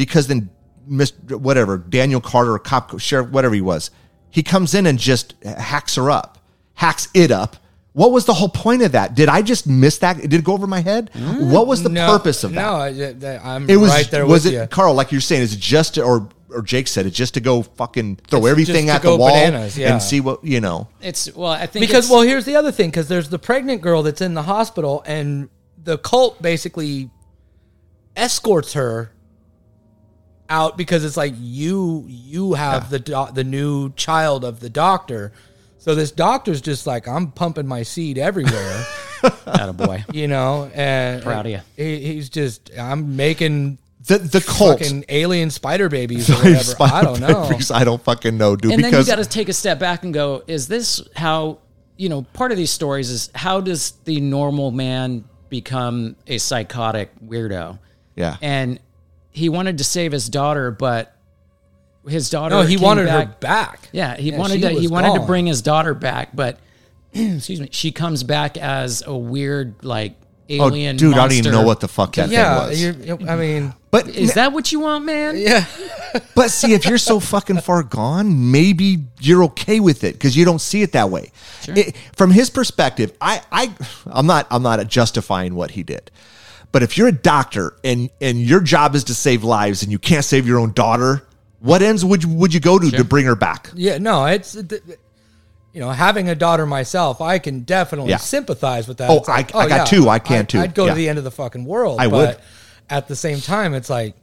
B: Daniel Carter, cop, sheriff, whatever he was, he comes in and just hacks it up. What was the whole point of that? Did I just miss that? Did it go over my head? What was the purpose of that?
D: No, I'm right there with you.
B: Carl, like you're saying, is it just or Jake said, it's just to go fucking throw everything at the wall and see what,
C: I think
D: here's the other thing, because there's the pregnant girl that's in the hospital, and the cult basically escorts her out because it's like you have the new child of the doctor. So this doctor's just like, I'm pumping my seed everywhere.
C: Attaboy.
D: And
C: proud of you.
D: He's just, I'm making
B: the cult
D: fucking alien spider babies or whatever. I don't know.
B: I don't fucking know, dude.
C: And then you got to take a step back and go, is this how, part of these stories is how does the normal man become a psychotic weirdo?
B: Yeah.
C: And he wanted to save his daughter, but his daughter.
D: No, he
C: came
D: wanted
C: back.
D: her back.
C: Yeah, he
D: Yeah,
C: wanted
D: she
C: to. He
D: was
C: wanted to
D: gone.
C: bring his daughter back, but excuse me, she comes back as a weird like alien.
B: dude, I don't
C: monster.
B: even know what the fuck that
D: Yeah,
B: thing was.
D: I mean,
B: But
C: Is that what you want, man?
D: yeah.
B: But see, if you're so fucking far gone, maybe you're okay with it because you don't see it that way. From his perspective, I'm not justifying what he did. But if you're a doctor and your job is to save lives and you can't save your own daughter, what ends would you go to bring her back?
D: Yeah, no, it's having a daughter myself, I can definitely
B: Yeah.
D: sympathize with that.
B: Oh,
D: It's like,
B: I got two. I can too.
D: I'd go
B: Yeah.
D: to the end of the fucking world.
B: I
D: but
B: would.
D: At the same time, it's like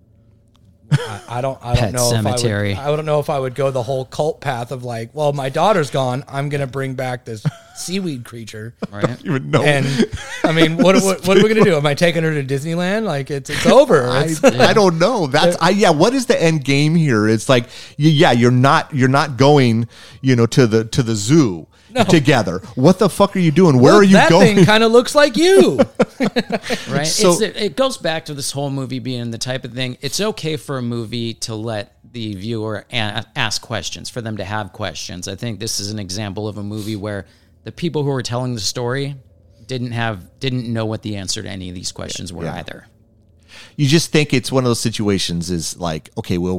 D: I don't
C: Pet
D: know
C: Sematary.
D: I don't know if I would go the whole cult path of like, well, my daughter's gone, I'm gonna bring back this seaweed creature.
C: Right.
B: You would know.
D: And I mean, what are we gonna do? Am I taking her to Disneyland? Like it's over. It's-
B: I don't know. What is the end game here? It's like, you're not going, to the zoo together. What the fuck are you doing? Where
D: Look,
B: are you
D: that
B: going?
D: thing kind of looks like you.
C: Right.
B: So-
C: It goes back to this whole movie being the type of thing. It's okay for a movie to let the viewer ask questions, for them to have questions. I think this is an example of a movie where the people who were telling the story didn't know what the answer to any of these questions were either.
B: You just think it's one of those situations is like, okay, well,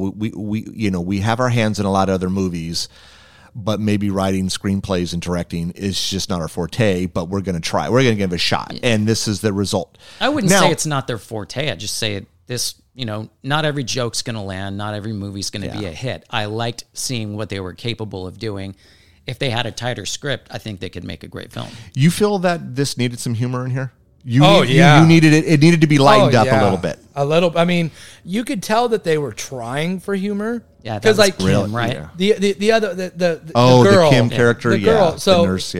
B: we have our hands in a lot of other movies, but maybe writing screenplays and directing is just not our forte, but we're going to try. We're going to give it a shot. And this is the result.
C: I wouldn't
B: Now-
C: say it's not their forte. I'd just say this, not every joke's going to land. Not every movie's going to be a hit. I liked seeing what they were capable of doing. If they had a tighter script, I think they could make a great film.
B: You feel that this needed some humor in here? You needed it. It needed to be lightened up a little bit.
D: A little. I mean, you could tell that they were trying for humor.
C: Yeah, that
D: because
C: was
D: like
C: Kim, right?
B: Yeah.
D: the other the
B: Oh,
D: girl,
B: the Kim character,
D: the girl. So
B: the nurse,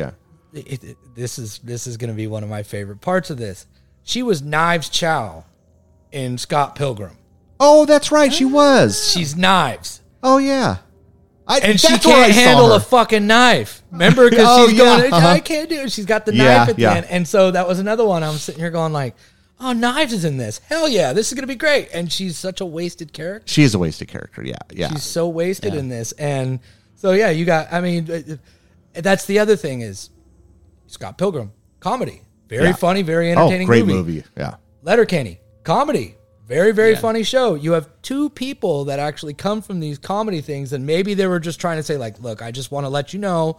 D: this is going to be one of my favorite parts of this. She was Knives Chow in Scott Pilgrim.
B: Oh, that's right. She was.
D: She's Knives.
B: Oh, yeah.
D: And she
B: that's where I
D: can't
B: saw
D: handle
B: her.
D: a fucking knife. Remember? Because
B: Oh,
D: she's
B: yeah,
D: going, I can't do it. She's got the
B: Yeah,
D: knife at the
B: yeah.
D: end. And so that was another one. I'm sitting here going like, oh, Knives is in this. Hell yeah, this is going to be great. And she's such a wasted character.
B: She is a wasted character. Yeah, yeah.
D: She's so wasted in this. And so, yeah, you got, I mean, that's the other thing is Scott Pilgrim, comedy. Very
B: Yeah.
D: funny, very entertaining
B: great movie. Yeah.
D: Letterkenny, comedy. Very, very funny show. You have two people that actually come from these comedy things, and maybe they were just trying to say, like, look, I just want to let you know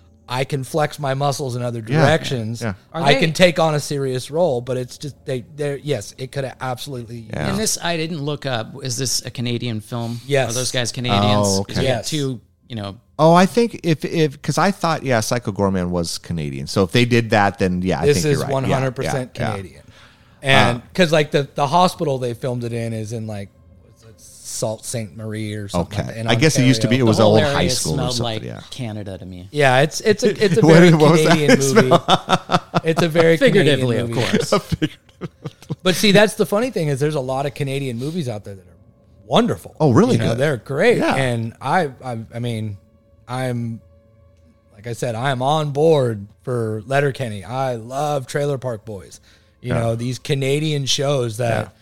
D: I can flex my muscles in other directions.
B: Yeah.
D: I can take on a serious role, but it's just, yes, it could have absolutely.
B: Yeah.
C: And this, I didn't look up. Is this a Canadian film?
D: Yes.
C: Are those guys Canadians?
B: Oh,
C: 'Cause
B: okay.
C: you got
D: Yes.
C: two,
B: Oh, I think if because I thought Psycho Gorman was Canadian, so if they did that, then I
D: This
B: think
D: is
B: you're right.
D: 100%
B: Yeah, yeah.
D: Canadian. And because, like, the hospital they filmed it in is in, like, what's it, Sault Ste. Marie or something.
B: Okay,
D: like that, in
B: I guess it used to be. It
D: Ontario.
B: was
C: the
B: an
C: whole
B: old
C: area
B: high school or
C: smelled
B: something.
C: like
B: Yeah.
C: Canada to me.
D: Yeah, it's a
B: What-
D: very
B: what was that?
D: Canadian movie. It's a very
C: Figuratively,
D: Canadian
C: of
D: movie.
C: course.
D: But see, that's the funny thing is there's a lot of Canadian movies out there that are wonderful.
B: Oh, really
D: You know,
B: good.
D: they're great.
B: Yeah.
D: And I mean, I'm like I said, I am on board for Letterkenny. I love Trailer Park Boys. You know, these Canadian shows that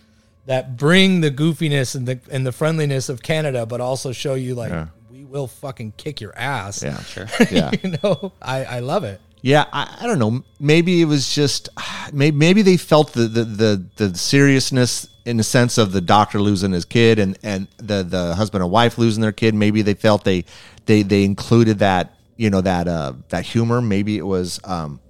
D: bring the goofiness and the friendliness of Canada, but also show you like we will fucking kick your ass.
B: Yeah, sure. Yeah.
D: You know, I love it.
B: Yeah, I don't know. Maybe it was just maybe they felt the seriousness in the sense of the doctor losing his kid and the husband and wife losing their kid. Maybe they felt they included that that humor. Maybe it was.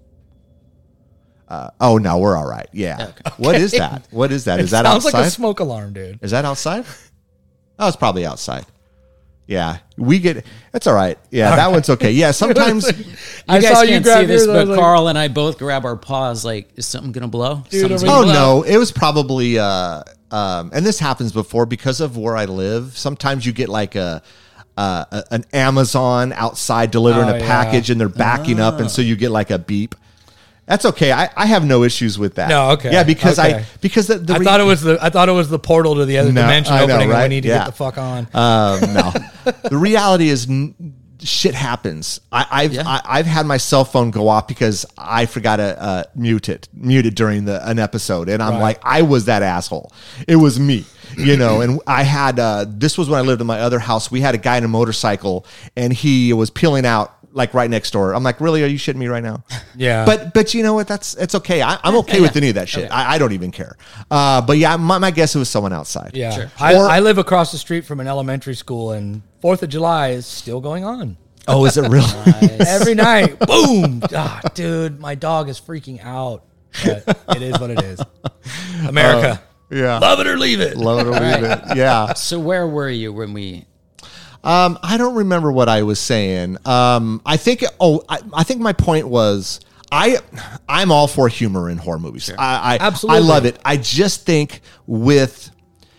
B: Oh no, we're all right. Yeah.
C: Okay.
B: What is that? What is that? Is that
D: Sounds
B: outside?
D: like a smoke alarm, dude.
B: Is that outside? Oh, it's probably outside. Yeah, we get. It's all right. Yeah, that one's okay. Yeah, sometimes.
D: I
C: You guys
D: saw you
C: can't
D: grab
C: see this,
D: yours, I
C: but
D: was like-
C: Carl and I both grab our paws like, is something going to blow?
D: Dude,
C: Something's
D: are
C: gonna
B: Oh
C: blow.
B: no, it was probably and this happens before because of where I live. Sometimes you get like an Amazon outside delivering
D: Oh,
B: a
D: yeah.
B: package and they're backing up, and so you get like a beep. That's okay. I have no issues with that.
D: No, okay.
B: Yeah, because
D: Okay.
B: the
D: I thought it was the portal to the other
B: No,
D: dimension
B: I know,
D: opening, and
B: right?
D: we need to
B: Yeah.
D: get the fuck on.
B: No, the reality is shit happens. I've had my cell phone go off because I forgot to mute it during an episode, and I'm
D: Right.
B: like, I was that asshole. It was me. you know, and I had, this was when I lived in my other house. We had a guy in a motorcycle and he was peeling out like right next door. I'm like, really? Are you shitting me right now?
D: Yeah.
B: But you know what? It's okay. I'm okay with any of that shit. I don't even care. But yeah, my guess it was someone outside.
D: Yeah.
C: Sure.
D: I live across the street from an elementary school, and 4th of July is still going on.
B: Oh, is it really?
D: Every night, boom. Ah, dude, my dog is freaking out. But it is what it is. America.
B: Yeah.
D: Love it or leave it.
B: Love it or leave it. Yeah.
C: So where were you when we?
B: I don't remember what I was saying. I think my point was I'm all for humor in horror movies.
C: Sure.
D: Absolutely.
B: I love it. I just think with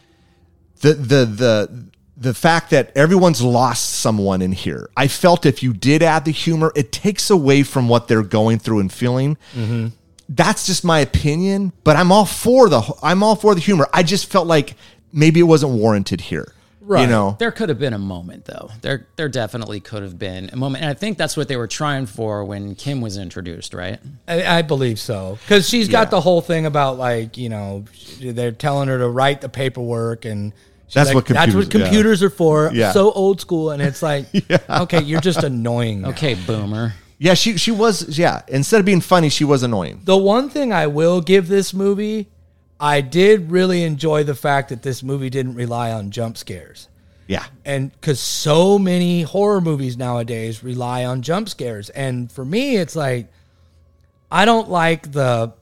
B: the fact that everyone's lost someone in here, I felt if you did add the humor, it takes away from what they're going through and feeling. Mm-hmm. That's just my opinion, but I'm all for the humor. I just felt like maybe it wasn't warranted here.
D: Right.
B: You know,
C: There could have been a moment, though. There definitely could have been a moment, and I think that's what they were trying for when Kim was introduced, right?
D: I believe so. Because she's got the whole thing about, like, you know, they're telling her to write the paperwork, and she's
B: That's
D: like,
B: what computers-
D: that's what computers are for.
B: Yeah.
D: So old school, and it's like, okay, you're just annoying now.
C: Okay, boomer.
B: yeah, she was. Yeah, instead of being funny, she was annoying.
D: The one thing I will give this movie, I did really enjoy the fact that this movie didn't rely on jump scares.
B: Yeah.
D: And because so many horror movies nowadays rely on jump scares. And for me, it's like, I don't like the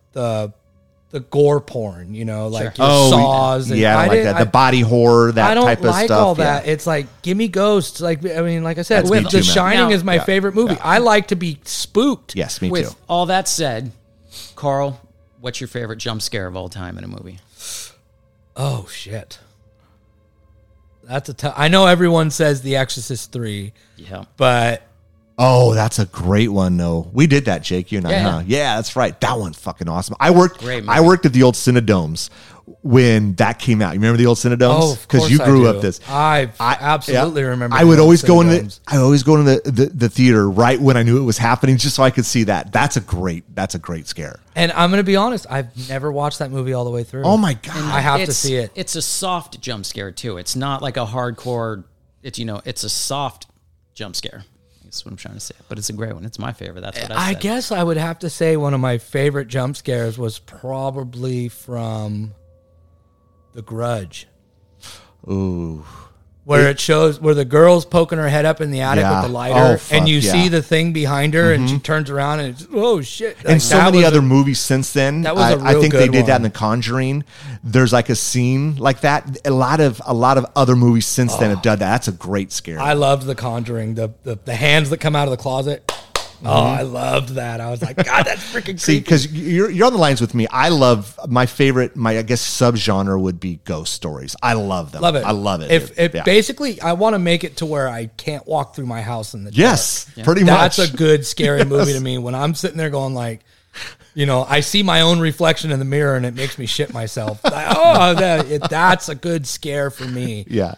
D: gore porn, you know, like your saws. And
B: yeah, I don't like that. The body horror, that
D: I don't
B: type of
D: like
B: stuff.
D: all that.
B: Yeah.
D: It's like, give me ghosts. Like, I mean, like I said,
B: That's me too,
D: The
B: man.
D: Shining
C: Now-
D: is my favorite movie. I like to be spooked.
B: Yes, me
C: With
B: too.
C: all that said, Carl, what's your favorite jump scare of all time in a movie?
D: Oh, shit. That's a tough. I know everyone says The Exorcist 3,
C: Yeah.
D: but
B: Oh, that's a great one. No, we did that, Jake. You and I,
C: Yeah.
B: huh? Yeah, that's right. That one's fucking awesome. I worked
C: Great movie.
B: at the old Cinedomes when that came out. You remember the old Cinedomes?
D: Oh, of course
B: you
D: I
B: grew
D: do.
B: up this.
D: I absolutely remember.
B: I would
D: the
B: always go
D: Cinedomes.
B: into the theater right when I knew it was happening, just so I could see that. That's a great scare.
D: And I'm going to be honest, I've never watched that movie all the way through.
B: Oh my god!
D: I have to
C: It's-
D: see it.
C: It's a soft jump scare too. It's not like a hardcore. It's a soft jump scare. That's what I'm trying to say. But it's a great one. It's my favorite. That's what I
D: I
C: said.
D: guess I would have to say one of my favorite jump scares was probably from The Grudge.
B: Ooh,
D: Where it shows where the girl's poking her head up in the attic
B: Yeah.
D: with the lighter,
B: Oh, fuck,
D: and you
B: yeah.
D: see the thing behind her, and she turns around, and it's, oh shit! Like,
B: and so
D: that
B: many
D: was
B: other
D: a-
B: movies since then.
D: that was a
B: I
D: real
B: think they
D: good
B: did that
D: one.
B: in The Conjuring. There's like a scene like that. A lot of other movies since then have done that. That's a great scare.
D: I loved The Conjuring. The hands that come out of the closet. Oh, I loved that. I was like, God, that's freaking
B: See,
D: creepy.
B: because you're on the lines with me. I love my favorite. I guess subgenre would be ghost stories. I love them.
D: Love it.
B: I love it.
D: If
B: Yeah.
D: basically, I want to make it to where I can't walk through my house in the
B: yes,
D: dark.
B: pretty much.
D: That's a good scary movie to me. When I'm sitting there going like, you know, I see my own reflection in the mirror and it makes me shit myself. Like, oh, that's a good scare for me.
B: yeah.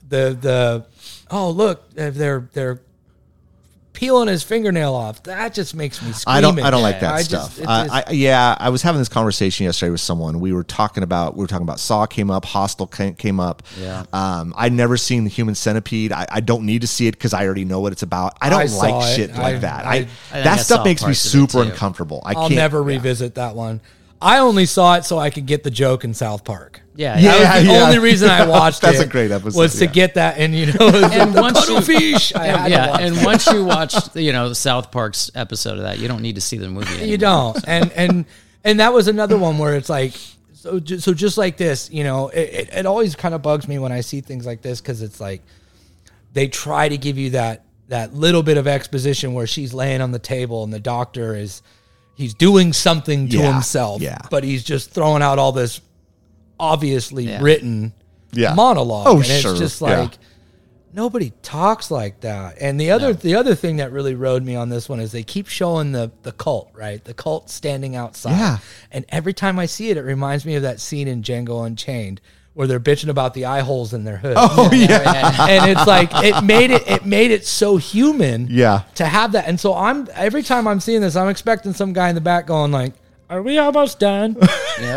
D: Oh look, they're peeling his fingernail off. That just makes me scream.
B: I don't like that
D: I
B: stuff.
D: Just,
B: I was having this conversation yesterday with someone. We were talking about Saw came up, Hostel came up.
C: Yeah.
B: I'd never seen The Human Centipede. I don't need to see it because I already know what it's about. I don't
D: saw
B: like
D: it.
B: shit like that.
C: I think
B: That
C: I
B: stuff
C: saw
B: makes me
C: parts of it,
B: super
C: too.
B: uncomfortable.
D: I'll never revisit that one. I only saw it so I could get the joke in South Park.
C: Yeah.
D: That was the
B: Yeah.
D: only reason I watched
B: That's
D: it.
B: a great episode,
D: Was to
B: yeah.
D: get that, and you know,
C: And once you
D: cuttlefish. I had to watch
C: and
D: that.
C: once you watch, the South Park's episode of that, you don't need to see the movie anymore.
D: You don't, and that was another one where it's like, so just like this, you know, it always kind of bugs me when I see things like this because it's like they try to give you that little bit of exposition where she's laying on the table and the doctor he's doing something to
B: Yeah,
D: himself,
B: yeah.
D: but he's just throwing out all this obviously
C: Yeah.
D: written
B: Yeah.
D: monologue.
B: Oh,
D: and it's
B: sure,
D: just
B: yeah.
D: like nobody talks like that. And the other thing that really rode me on this one is they keep showing the cult, right? The cult standing outside.
B: Yeah.
D: And every time I see it, it reminds me of that scene in Django Unchained where they're bitching about the eye holes in their hood.
B: Oh yeah.
D: And it's like it made it so human
B: Yeah.
D: to have that. And so every time I'm seeing this, I'm expecting some guy in the back going like, "Are we almost done?"
C: Yep.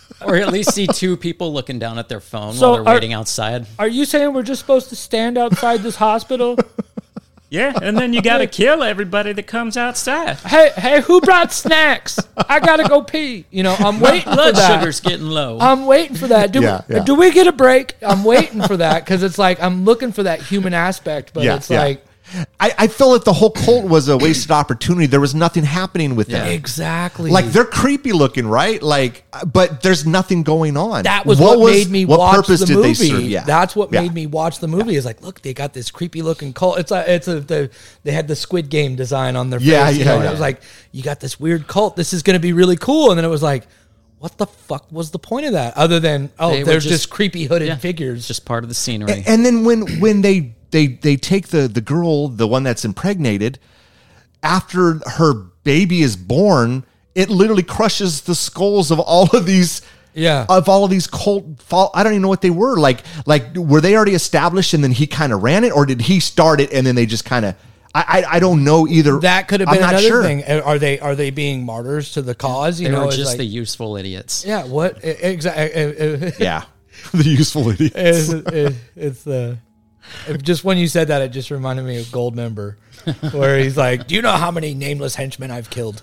C: Or at least see two people looking down at their phone
D: So
C: while they're
D: are-
C: waiting outside.
D: Are you saying we're just supposed to stand outside this hospital?
F: Yeah, and then you got to kill everybody that comes outside.
D: Hey, who brought snacks? I gotta go pee. You know, I'm waiting for
C: Blood
D: that.
C: sugar's getting low.
D: I'm waiting for that.
B: Yeah, yeah.
D: Do we get a break? I'm waiting for that because it's like I'm looking for that human aspect, but
B: Yeah,
D: it's
B: yeah.
D: like
B: I feel like the whole cult was a wasted opportunity. There was nothing happening with them.
D: exactly
B: Like they're creepy looking, right? Like, but there's nothing going on.
D: that was what made me
B: what
D: watch
B: purpose
D: the
B: did
D: movie.
B: they serve? Yeah,
D: That's what
B: Yeah.
D: made me watch the movie. Is like, look, they got this creepy looking cult. They had the Squid Game design on their face.
B: Yeah,
D: you
B: yeah,
D: know, and
B: yeah.
D: it was like, you got this weird cult. This is going to be really cool. And then it was like, what the fuck was the point of that? Other than
C: They were
D: they're
C: just-
D: just creepy hooded
C: Yeah.
D: figures.
C: Just part of the scenery.
B: And then when they take the girl, the one that's impregnated, after her baby is born, it literally crushes the skulls of all of these.
D: Yeah.
B: Of all of these cult, I don't even know what they were. Like were they already established and then he kind of ran it, or did he start it and then they just kind of? I don't know either.
D: That could have
B: I'm
D: been
B: not
D: another
B: sure.
D: thing. Are they being marters to the cause? You
C: They
D: know,
C: were
D: it's
C: just
D: like,
C: the useful idiots.
D: yeah. What exactly?
B: Yeah, the useful idiot.
D: It's the just when you said that, it just reminded me of Goldmember, where he's like, "Do you know how many nameless henchmen I've killed?"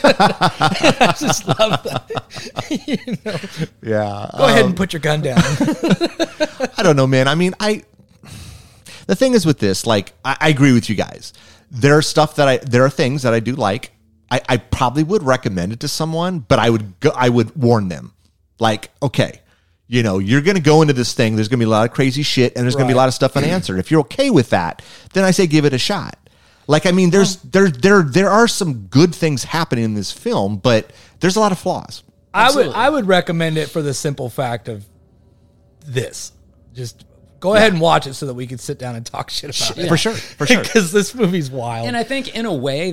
D: I just love that. You know,
B: Yeah,
D: go ahead and put your gun down.
B: I don't know, man. I mean, the thing is with this, like, I agree with you guys. There are things that I do like. I probably would recommend it to someone, but I would warn them. Like, okay, you know, you're going to go into this thing. There's going to be a lot of crazy shit, and there's going to be a
D: Right.
B: lot of stuff unanswered. If you're okay with that, then I say give it a shot. Like, I mean, there are some good things happening in this film, but there's a lot of flaws.
D: I would recommend it for the simple fact of this. Just go ahead and watch it so that we can sit down and talk shit about it.
B: For sure, for sure.
D: Because this movie's wild.
C: And I think in a way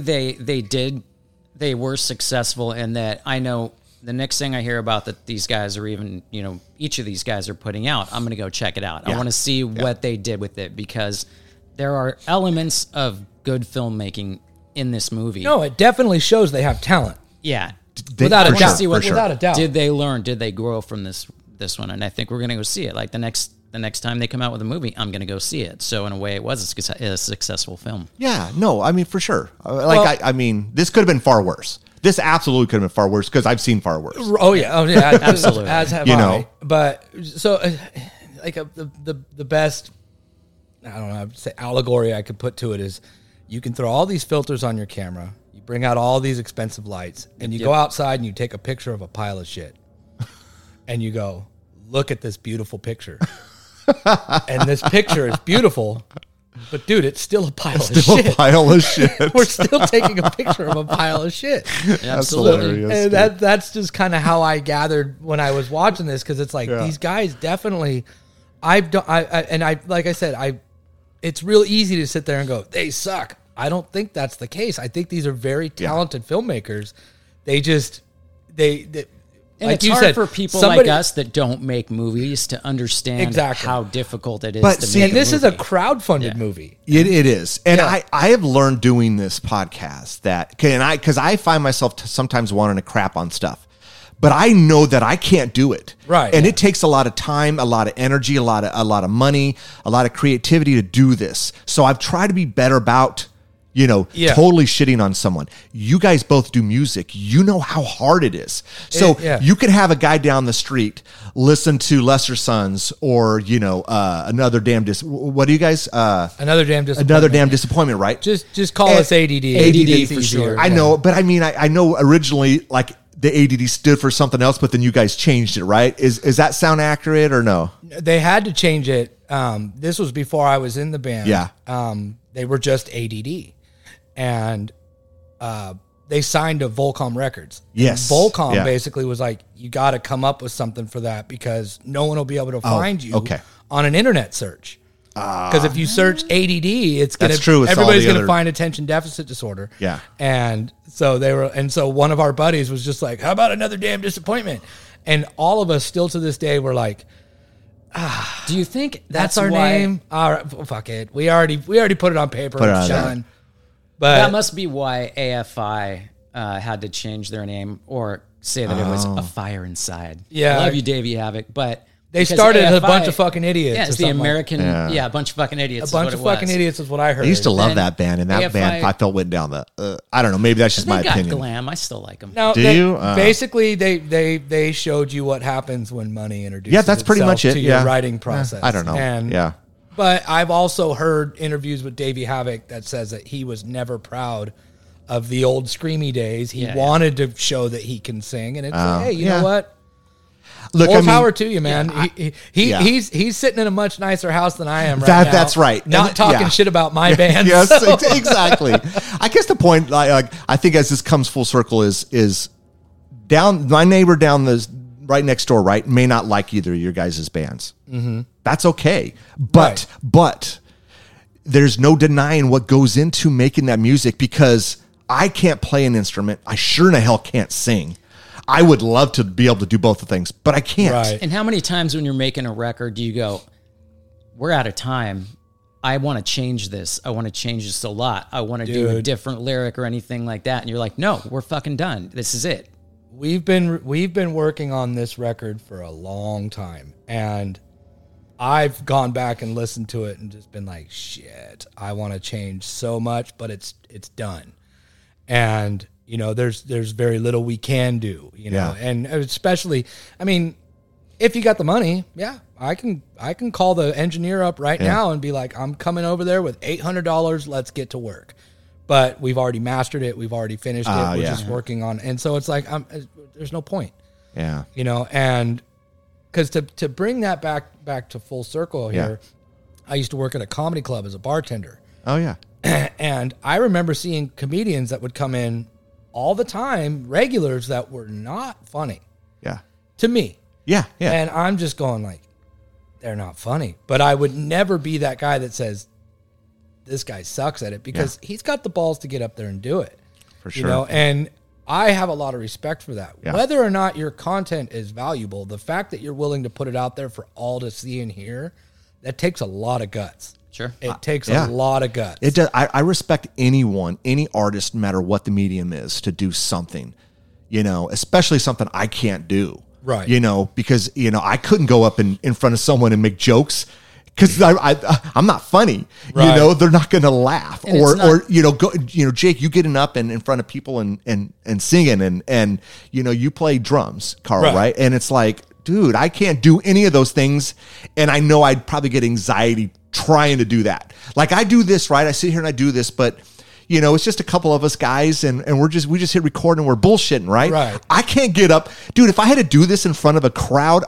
C: they were successful in that. I know the next thing I hear about that these guys are even, you know, each of these guys are putting out, I'm going to go check it out. I
B: Yeah.
C: want to see what they did with it, because there are elements of good filmmaking in this movie.
D: No, it definitely shows they have talent.
C: Yeah.
D: Without a
B: for
D: doubt.
B: sure, for sure.
D: Without a doubt.
C: Did they learn? Did they grow from this one? And I think we're going to go see it. Like the next time they come out with a movie, I'm going to go see it. So in a way, it was a successful film.
B: Yeah, no, I mean, for sure.
D: Well-
B: I mean, this could have been far worse. This absolutely could have been far worse because I've seen far worse.
D: Oh yeah,
C: Absolutely.
D: As have
B: You
D: I.
B: know.
D: But so, like the best, I don't know, I'd say allegory I could put to it is, you can throw all these filters on your camera, you bring out all these expensive lights, and you go outside and you take a picture of a pile of shit, and you go, look at this beautiful picture, and this picture is beautiful. But dude, it's still a pile of
B: Still
D: shit.
B: a pile of shit.
D: We're still taking a picture of a pile of shit.
C: Absolutely.
B: hilarious.
D: And that's just kind of how I gathered when I was watching this, because it's like these guys definitely. Like I said, it's real easy to sit there and go, they suck. I don't think that's the case. I think these are very talented filmmakers. They just
C: And
D: like
C: it's
D: you
C: hard
D: said,
C: for people
D: somebody-
C: like us that don't make movies to understand
D: Exactly.
C: how difficult it is
B: But
C: to
B: see-
C: make
D: And this is a
C: movie.
D: crowdfunded movie.
B: It is, and
D: Yeah.
B: I have learned doing this podcast that because I find myself sometimes wanting to crap on stuff, but I know that I can't do it.
D: Right,
B: and
D: yeah.
B: it takes a lot of time, a lot of energy, a lot of money, a lot of creativity to do this. So I've tried to be better about,
D: Yeah.
B: totally shitting on someone. You guys both do music. You know how hard it is. So
D: Yeah.
B: you could have a guy down the street listen to Lesser Sons or another damn what do you guys
D: Another damn disappointment.
B: another damn disappointment, right?
D: Just call
B: And-
D: us ADD.
C: ADD
D: It's
C: for
D: easier.
C: sure.
B: I know, but I mean, I know originally like the ADD stood for something else, but then you guys changed it, right? Is that sound accurate or no?
D: They had to change it. This was before I was in the band.
B: Yeah.
D: They were just ADD, and they signed to Volcom Records.
B: Yes.
D: And Volcom
B: Yeah.
D: basically was like, you got to come up with something for that because no one will be able to find you
B: okay.
D: on an internet search. Because if you search ADD, it's gonna
B: That's true. It's all
D: everybody's
B: the
D: gonna
B: other-
D: find attention deficit disorder.
B: Yeah.
D: And so one of our buddies was just like, how about another damn disappointment? And all of us still to this day were like,
C: Do you think
D: that's our
C: why-
D: name. All right, fuck it. We already put it on paper.
B: Put it
D: It's
B: on
D: done.
B: there.
D: But
C: That must be why AFI had to change their name, or say that it was a fire inside.
D: Yeah.
C: I love you, Davey Havoc, but
D: They
C: because
D: started as a
C: AFI
D: bunch of fucking idiots.
C: Yeah,
D: or
C: it's the
D: something like
C: American. A bunch of fucking idiots.
D: that. A bunch
C: is
D: of
C: what it
D: fucking
C: was.
D: idiots is what I heard.
B: I used to love
C: then
B: that band, and that
C: AFI
B: band I felt went down the. I don't know. Maybe that's just
C: They
B: my
C: got
B: opinion.
C: glam. I still like them.
D: No,
B: Do
D: they-
B: you?
D: Basically, they showed you what happens when money introduces.
B: Yeah, that's pretty
D: itself
B: much it,
D: to
B: yeah.
D: your writing process.
B: I don't know.
D: And,
B: Yeah.
D: but I've also heard interviews with Davey Havoc that says that he was never proud of the old screamy days. He
C: Yeah,
D: wanted to show that he can sing, and it's like, hey, you
B: yeah.
D: know what?
B: Look,
D: More
B: I mean,
D: power to you, man.
B: Yeah.
D: He's sitting in a much nicer house than I am right now.
B: That's right.
D: Not
B: And-
D: talking
B: yeah.
D: shit about my band.
B: Yes,
D: so-
B: exactly. I guess the point, like, I think as this comes full circle, is down my neighbor down the right next door, right, may not like either of your guys' bands. Mm-hmm. That's okay, but there's no denying what goes into making that music, because I can't play an instrument. I sure in the hell can't sing. I would love to be able to do both the things, but I can't.
D: Right.
C: And how many times when you're making a record do you go, we're out of time. I want to change this. I want to change this a lot. I want to do a
D: Dude.
C: different lyric or anything like that. And you're like, no, we're fucking done. This is it.
D: We've been working on this record for a long time, and I've gone back and listened to it and just been like, shit, I want to change so much, but it's done. And you know, there's very little we can do, you know,
B: Yeah.
D: and especially, I mean, if you got the money, yeah, I can call the engineer up right now and be like, I'm coming over there with $800. Let's get to work. But we've already mastered it. We've already finished it. We're just working on, and so it's like, there's no point,
B: Yeah.
D: you know, and because to bring that back to full circle here, I used to work at a comedy club as a bartender.
B: Oh yeah.
D: And I remember seeing comedians that would come in all the time, regulars that were not funny
B: Yeah.
D: to me.
B: Yeah. Yeah.
D: And I'm just going like, they're not funny. But I would never be that guy that says, this guy sucks at it, because he's got the balls to get up there and do it.
B: For
D: You
B: sure.
D: know, and I have a lot of respect for that.
B: Yeah.
D: Whether or not your content is valuable, the fact that you're willing to put it out there for all to see and hear, that takes a lot of guts.
C: Sure.
D: It takes
B: yeah.
D: a lot of guts.
B: It does. I respect anyone, any artist, no matter what the medium is, to do something, you know, especially something I can't do.
D: Right.
B: You know, because, you know, I couldn't go up in front of someone and make jokes because I'm not funny.
D: Right.
B: You know, they're not going to laugh.
C: And it's not-
B: Or, you know, go, you know, Jake, you getting up and in front of people and singing and, you know, you play drums, Carl,
D: Right.
B: right? And it's like, dude, I can't do any of those things. And I know I'd probably get anxiety trying to do that. Like I do this, right? I sit here and I do this, but you know, it's just a couple of us guys and we just hit record and we're bullshitting, right?
D: Right.
B: I can't get up. Dude, if I had to do this in front of a crowd,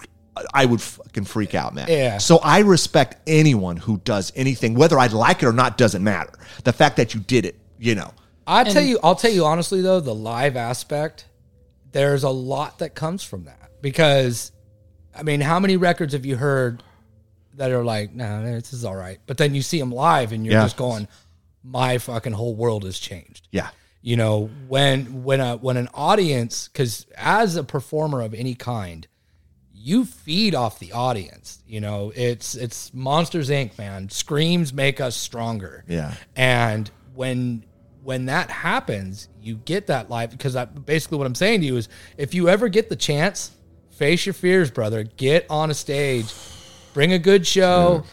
B: I would fucking freak out, man.
D: Yeah.
B: So I respect anyone who does anything, whether I like it or not, doesn't matter. The fact that you did it, you know.
D: I'll tell you honestly though, the live aspect, there's a lot that comes from that, because I mean, how many records have you heard that are like, no, this is all right, but then you see them live and you're
B: Yeah.
D: just going, my fucking whole world has changed.
B: Yeah.
D: You know, when an audience, because as a performer of any kind, you feed off the audience. You know, it's Monsters Inc., man. Screams make us stronger.
B: Yeah.
D: And when that happens, you get that live, because basically what I'm saying to you is, if you ever get the chance, face your fears, brother. Get on a stage, bring a good show.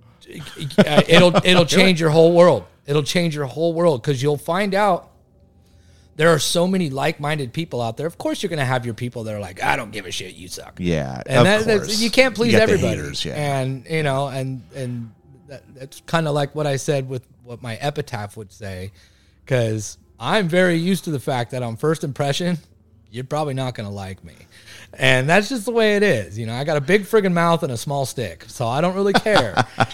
D: It'll change your whole world. It'll change your whole world, because you'll find out there are so many like-minded people out there. Of course, you're going to have your people that are like, I don't give a shit, you suck.
B: Yeah.
D: And
B: of
D: that's,
B: course.
D: you can't please
B: You get the
D: everybody.
B: haters, yeah.
D: And, you know, and that's kind of like what I said with what my epitaph would say, because I'm very used to the fact that on first impression, you're probably not going to like me. And that's just the way it is. You know, I got a big friggin' mouth and a small stick, so I don't really care.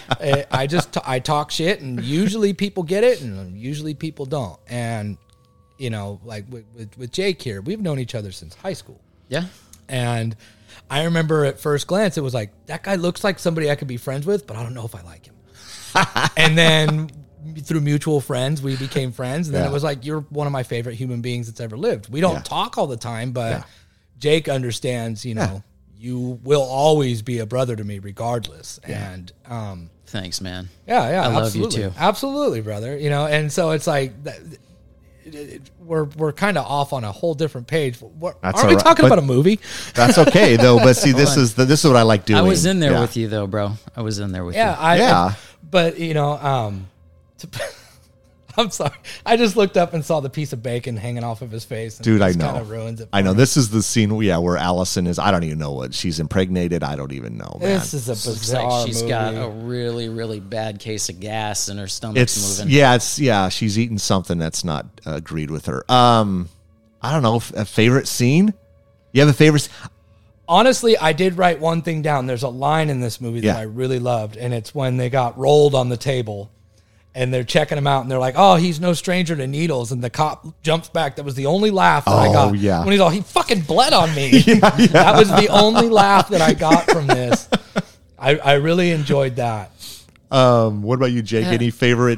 D: I talk shit, and usually people get it, and usually people don't. And, you know, like with Jake here, we've known each other since high school.
C: Yeah.
D: And I remember at first glance, it was like, that guy looks like somebody I could be friends with, but I don't know if I like him. And then through mutual friends, we became friends. And then
B: Yeah.
D: it was like, you're one of my favorite human beings that's ever lived. We don't
B: Yeah.
D: talk all the time, but
B: Yeah.
D: Jake understands, you know, you will always be a brother to me regardless. And,
C: Thanks, man.
D: yeah,
C: I love you
D: absolutely.
C: too.
D: Absolutely, brother. You know, and so it's like, we're kind of off on a whole different page.
B: That's
D: Aren't
B: all
D: we
B: right,
D: talking
B: but-
D: about a movie?
B: That's okay though. But see, this is what I like doing.
C: I was in there
B: Yeah.
C: with you though, bro. I was in there with
D: Yeah,
C: you.
B: Yeah.
D: but I'm sorry. I just looked up and saw the piece of bacon hanging off of his face. And
B: Dude, I
D: it
B: know.
D: Kind of ruins it.
B: I know.
D: for me.
B: This is the scene, where Allison is. I don't even know what she's impregnated. I don't even know, man.
D: This is a
C: Looks
D: bizarre
C: like she's
D: movie.
C: got a really, really bad case of gas and her stomach's moving.
B: She's eating something that's not agreed with her. I don't know. A favorite scene? You have a favorite?
D: Honestly, I did write one thing down. There's a line in this movie that
B: Yeah.
D: I really loved, and it's when they got rolled on the table. And they're checking him out, and they're like, "Oh, he's no stranger to needles." And the cop jumps back. That was the only laugh that I got.
B: Yeah.
D: When he's all, "He fucking bled on me." That was the only laugh that I got from this. I really enjoyed that.
B: What about you, Jake? Any favorite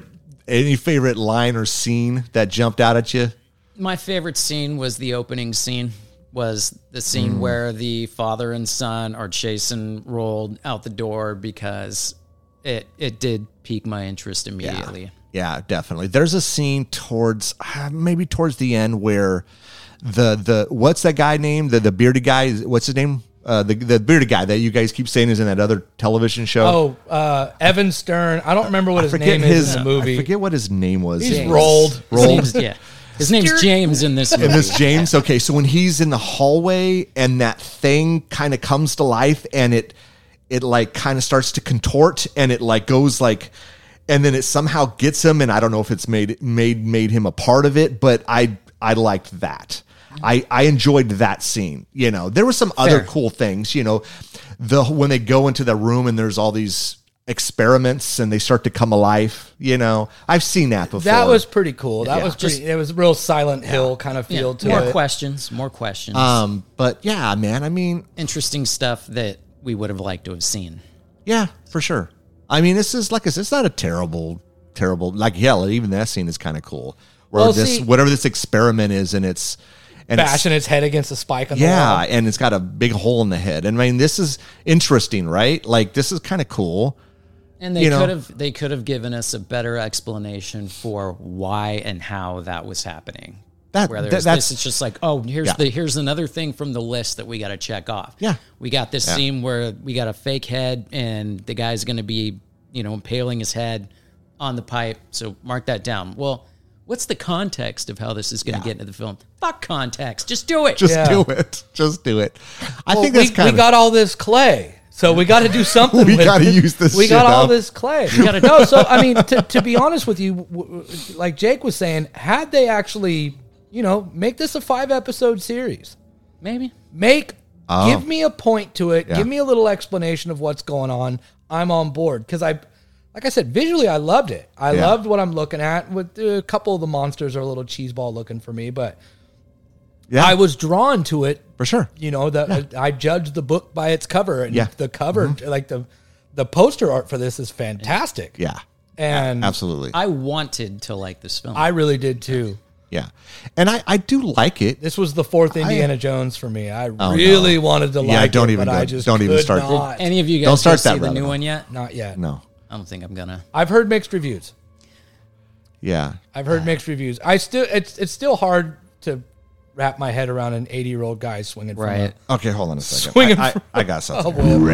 B: line or scene that jumped out at you?
C: My favorite scene was the opening scene. Was the scene where the father and son are chasing rolled out the door because it did pique my interest immediately.
B: Yeah, definitely. There's a scene towards the end where the what's that guy named? The bearded guy, what's his name? The bearded guy that you guys keep saying is in that other television show.
D: Evan Stern. I don't remember what his
B: forget
D: name is in the movie.
B: I forget what his name was.
D: He's
B: James.
D: rolled.
C: His name's James in this movie.
B: And this James, okay, so when he's in the hallway and that thing kind of comes to life and it like kind of starts to contort and it like goes like, and then it somehow gets him, and I don't know if it's made him a part of it, but I liked that. I enjoyed that scene. There were some other cool things. When they go into the room and there's all these experiments and they start to come alive. I've seen that before.
D: That was pretty cool. That
B: Yeah.
D: was pretty. It was a real Silent Hill kind of feel to
C: more
D: it.
C: questions.
B: But yeah, man. I mean,
C: Interesting stuff that we would have liked to have seen.
B: yeah, for sure. I mean, this is like I said, it's not a terrible. Like even that scene is kind of cool. Where whatever this experiment is, and it's
D: bashing its head against a spike on the wall.
B: yeah, and it's got a big hole in the head. And I mean, this is interesting, right? Like this is kind of cool.
C: And they could have given us a better explanation for why and how that was happening. This is just like, oh, here's another thing from the list that we got to check off.
B: Yeah.
C: We got this scene where we got a fake head and the guy's going to be, impaling his head on the pipe. So mark that down. Well, what's the context of how this is going to get into the film? Fuck context. Just do it.
B: Just do it. I think
D: we
B: that's
D: got all this clay. So we got to do something.
B: We got to use this.
D: We
B: shit
D: got all
B: up.
D: this clay. No, so I mean, to be honest with you, like Jake was saying, had they actually, make this a 5-episode series,
C: Maybe.
D: give me a point to it,
B: Yeah.
D: give me a little explanation of what's going on. I'm on board because like I said, visually I loved it. I loved what I'm looking at. With a couple of the monsters are a little cheeseball looking for me, but I was drawn to it.
B: for sure.
D: I judged the book by its cover, and
B: Yeah.
D: the cover, like the poster art for this is fantastic.
B: Yeah,
D: And
B: absolutely.
C: I wanted to like this film.
D: I really did too.
B: Yeah, and I do like it.
D: This was the fourth Indiana Jones for me. I really wanted to like
B: don't
D: it,
B: even
D: but
B: go-
D: I just
B: don't even
D: could
B: start.
D: not.
C: Any of you
B: Don't
C: guys
B: start
C: go see
B: that
C: the
B: rabbit
C: new
B: hole.
C: one yet?
D: Not yet.
B: No.
C: I don't think I'm gonna.
D: I've heard mixed reviews.
B: Yeah.
D: I've heard mixed reviews. It's still hard to wrap my head around an 80-year-old guy swinging from
C: Right.
B: Okay, hold on a second.
D: Swinging
B: I got something.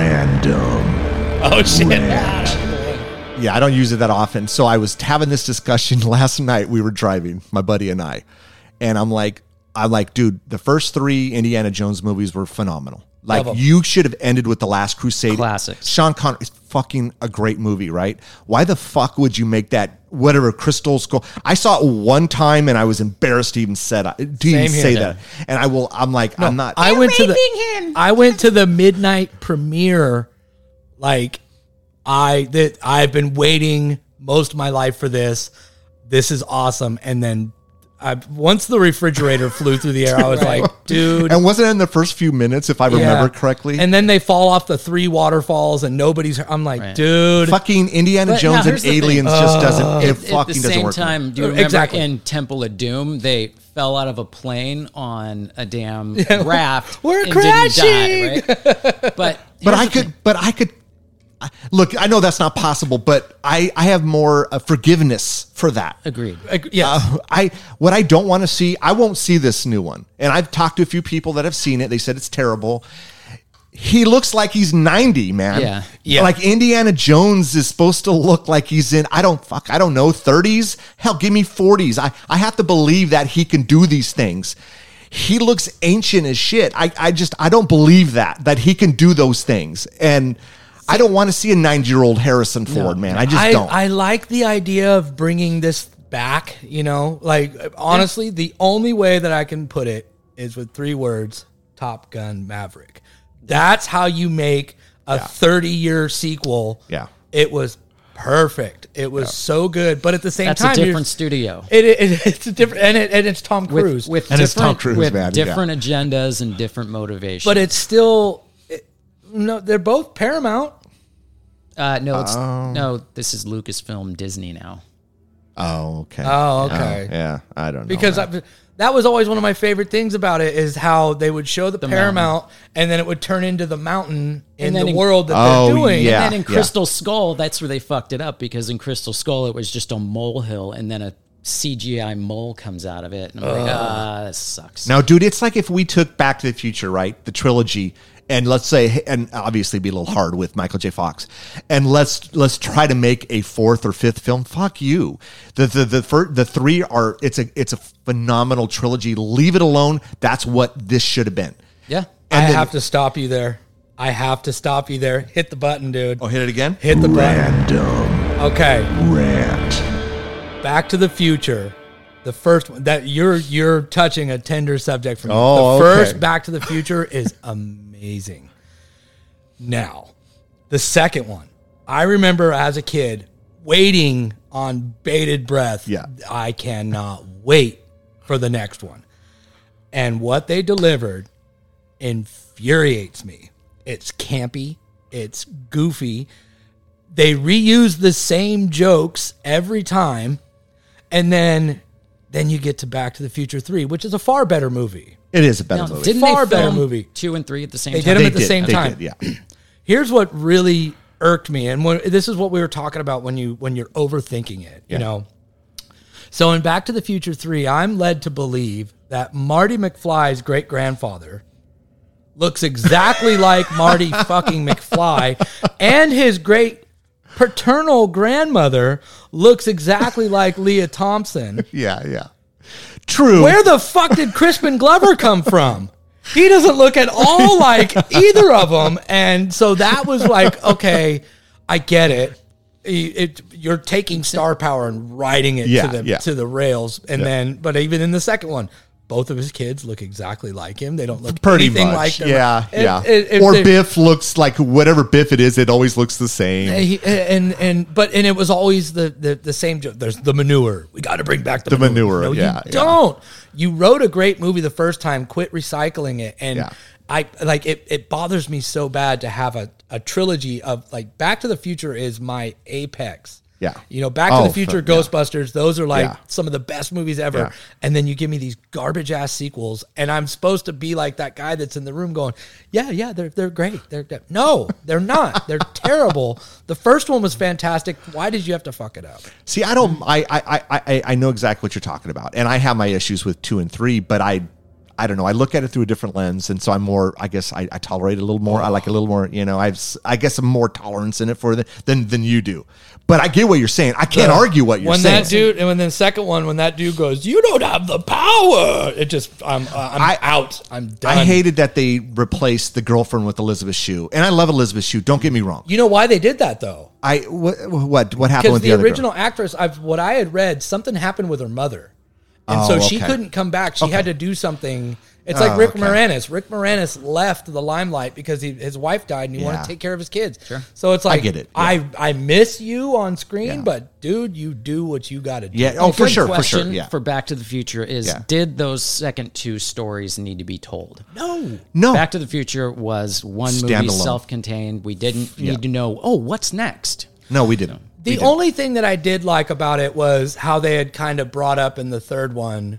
D: Oh shit!
B: Yeah, I don't use it that often. So I was having this discussion last night. We were driving, my buddy and I, and I'm like, dude, the first 3 Indiana Jones movies were phenomenal. Like,
D: Love 'em.
B: you should have ended with The Last Crusade.
C: Classics.
B: Sean Connery is fucking a great movie, right? Why the fuck would you make that whatever Crystal Skull? I saw it one time and I was embarrassed to even say that. And I'm like, I'm not.
D: I went to the midnight premiere. Like I've been waiting most of my life for this. This is awesome. And then once the refrigerator flew through the air, I was like, dude.
B: And wasn't it in the first few minutes, if I remember correctly?
D: And then they fall off the 3 waterfalls and I'm like, dude.
B: Fucking Indiana
C: But
B: Jones
C: now,
B: and
C: here's the thing.
B: Aliens just doesn't. It
C: At
B: fucking
C: the
B: doesn't
C: same
B: work.
C: time, do you remember
D: Exactly.
C: in Temple of Doom, they fell out of a plane on a damn raft.
D: We're
C: and
D: crashing!
C: Didn't die, right? But
B: look, I know that's not possible, but I have more forgiveness for that.
C: Agreed.
D: Yes.
B: What I don't want to see, I won't see this new one. And I've talked to a few people that have seen it. They said it's terrible. He looks like he's 90, man.
C: Yeah.
B: Like Indiana Jones is supposed to look like he's in, I don't know, 30s. Hell, give me 40s. I have to believe that he can do these things. He looks ancient as shit. I don't believe that he can do those things. And I don't want to see a 90-year-old Harrison Ford, man. I just don't.
D: I like the idea of bringing this back, like honestly, the only way that I can put it is with 3 words: Top Gun Maverick. That's how you make a 30-year sequel.
B: Yeah.
D: It was perfect. It was so good, but at the same time,
C: That's a different studio.
D: It's a different, and it's Tom Cruise.
B: It's Tom Cruise,
C: with
B: man.
C: different agendas and different motivations.
D: But it's still, no, they're both Paramount.
C: No, this is Lucasfilm Disney now.
B: Oh, okay.
D: Oh, okay.
B: Yeah, I don't know.
D: Because that was always one of my favorite things about it, is how they would show the Paramount and then it would turn into the mountain in the world that they're doing.
B: Yeah.
C: And then in Crystal Skull, that's where they fucked it up, because in Crystal Skull, it was just a molehill and then a CGI mole comes out of it. And I'm like, that sucks.
B: Now, dude, it's like if we took Back to the Future, right? The trilogy, and let's say, and obviously be a little hard with Michael J. Fox, and let's try to make a 4th or 5th film. Fuck you. The 3 are, it's a phenomenal trilogy. Leave it alone. That's what this should have been.
C: Yeah.
D: I have to stop you there. Hit the button, dude.
B: Oh, hit it again?
D: Hit the button.
B: Random
D: Okay.
B: rant.
D: Back to the Future. The first one that you're touching a tender subject for me.
B: Oh,
D: the first
B: okay.
D: Back to the Future is amazing. Now, the second one, I remember as a kid waiting on bated breath.
B: Yeah.
D: I cannot wait for the next one. And what they delivered infuriates me. It's campy. It's goofy. They reuse the same jokes every time. And then you get to Back to the Future 3, which is a far better movie.
B: It is a better
C: Now,
B: movie.
C: didn't
D: Far
C: they
D: better
C: film
D: movie.
C: 2 and 3 at the same
D: They
C: time?
D: did them at the same
B: They
D: time.
B: did, yeah.
D: Here's what really irked me, and this is what we were talking about when you're overthinking it. You know. So in Back to the Future 3, I'm led to believe that Marty McFly's great grandfather looks exactly like Marty fucking McFly, and his great paternal grandmother looks exactly like Leah Thompson.
B: Yeah. True.
D: Where the fuck did Crispin Glover come from? He doesn't look at all like either of them. And so that was like, okay, I get it. You're taking star power and riding it to the rails. And then, but even in the second one, both of his kids look exactly like him. They don't look
B: Pretty
D: anything
B: much.
D: like them.
B: Yeah.
D: If
B: or
D: they-
B: Biff looks like whatever Biff it is, it always looks the same.
D: And it was always the same joke. There's the manure. We got to bring back the
B: manure.
D: No,
B: Yeah,
D: you don't. You wrote a great movie the first time. Quit recycling it. And I like it. It bothers me so bad to have a trilogy of like Back to the Future is my apex.
B: Yeah.
D: You know, Back to the Future, Ghostbusters, those are like
B: Yeah.
D: some of the best movies ever.
B: Yeah.
D: And then you give me these garbage ass sequels, and I'm supposed to be like that guy that's in the room going, yeah, they're great. No, they're not. They're terrible. The first one was fantastic. Why did you have to fuck it up?
B: See, I don't. I know exactly what you're talking about, and I have my issues with 2 and 3, but I don't know. I look at it through a different lens, and so I'm more. I guess I tolerate it a little more. I like a little more. You know, I guess I'm more tolerance in it for than you do. But I get what you're saying. I can't argue what you're saying.
D: That dude, and then the second one, when that dude goes, "You don't have the power," it just I'm out. I'm done.
B: I hated that they replaced the girlfriend with Elizabeth Shue, and I love Elizabeth Shue. Don't get me wrong.
D: You know why they did that though?
B: What happened
D: Because
B: with
D: the
B: the other
D: original
B: girl?
D: actress, what I had read, something happened with her mother. And so she
B: okay.
D: couldn't come back. She had to do something. It's like Rick Moranis. Rick Moranis left the limelight because his wife died and he wanted to take care of his kids. Sure. So it's like,
B: I get it.
D: I miss you on screen, but dude, you do what you got to do.
B: Yeah. Oh, for
C: Good
B: sure.
C: question
B: Yeah.
C: for Back to the Future is, did those second 2 stories need to be told?
B: No.
C: Back to the Future was one movie,
B: Standalone.
C: self-contained. We didn't need to know, what's next?
B: No, we didn't.
D: The only thing that I did like about it was how they had kind of brought up in the third one,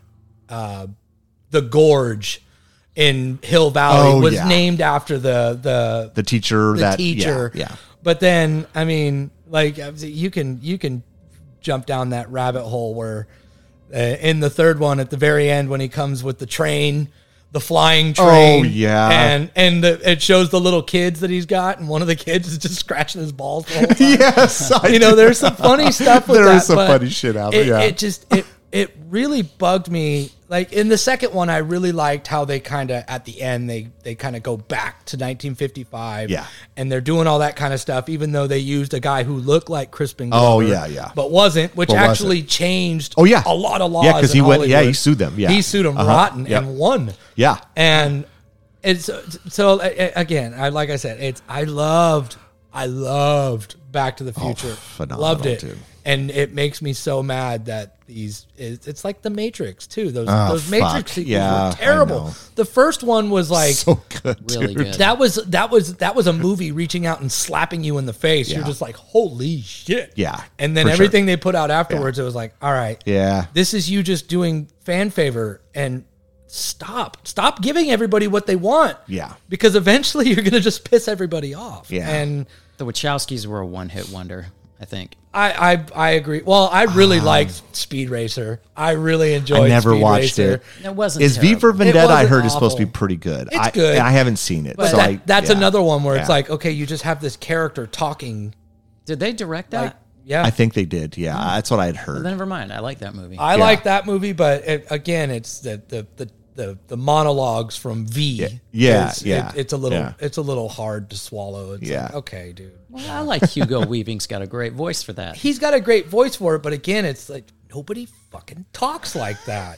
D: the gorge in Hill Valley was named after the
B: The teacher.
D: teacher.
B: Yeah.
D: But then, I mean, like you can jump down that rabbit hole where in the third one at the very end when he comes with the train, the flying train.
B: Oh, yeah.
D: And it shows the little kids that he's got, and one of the kids is just scratching his balls the whole time.
B: Yes,
D: There's some funny stuff with that.
B: There is some
D: but
B: funny shit out there. Yeah.
D: It really bugged me. Like in the second one, I really liked how they kind of at the end they kind of go back to 1955.
B: Yeah,
D: and they're doing all that kind of stuff, even though they used a guy who looked like Crispin Glover.
B: Oh yeah,
D: but wasn't, which actually changed.
B: Oh yeah,
D: a lot of laws.
B: Yeah, because he
D: Hollywood.
B: he sued them. Yeah,
D: he sued them rotten and won.
B: Yeah,
D: and it's so again, like I said, I loved Back to the Future.
B: Phenomenal,
D: loved it.
B: dude.
D: And it makes me so mad that it's like the Matrix too. Those Matrix sequels were terrible. The first one was like
B: so good,
C: really good.
D: That was a movie reaching out and slapping you in the face. You're just like, holy shit.
B: Yeah.
D: And then everything they put out afterwards, it was like, all right, this is you just doing fan favor and stop giving everybody what they want.
B: Yeah.
D: Because eventually you're gonna just piss everybody off.
B: Yeah.
D: And
C: the Wachowskis were a one-hit wonder, I think.
D: I agree. Well, I really liked Speed Racer. I really enjoyed.
B: I never
D: Speed
B: watched
D: Racer.
B: it.
C: It wasn't.
B: Is V
C: terrible.
B: for Vendetta? I heard
D: awful.
B: is supposed to be pretty good.
D: It's good.
B: I haven't seen it.
D: But
B: So
D: that's another one where it's
B: Yeah.
D: like, okay, you just have this character talking.
C: Did they direct that?
D: Like, yeah,
B: I think they did. Yeah, that's what I had heard.
C: Well, never mind. I like that movie.
D: I like that movie, but again, it's the monologues from V.
B: Yeah.
D: It's a little hard to swallow. It's like, okay, dude.
C: Well, I like Hugo Weaving's got a great voice for that.
D: He's got a great voice for it, but again, it's like nobody fucking talks like that,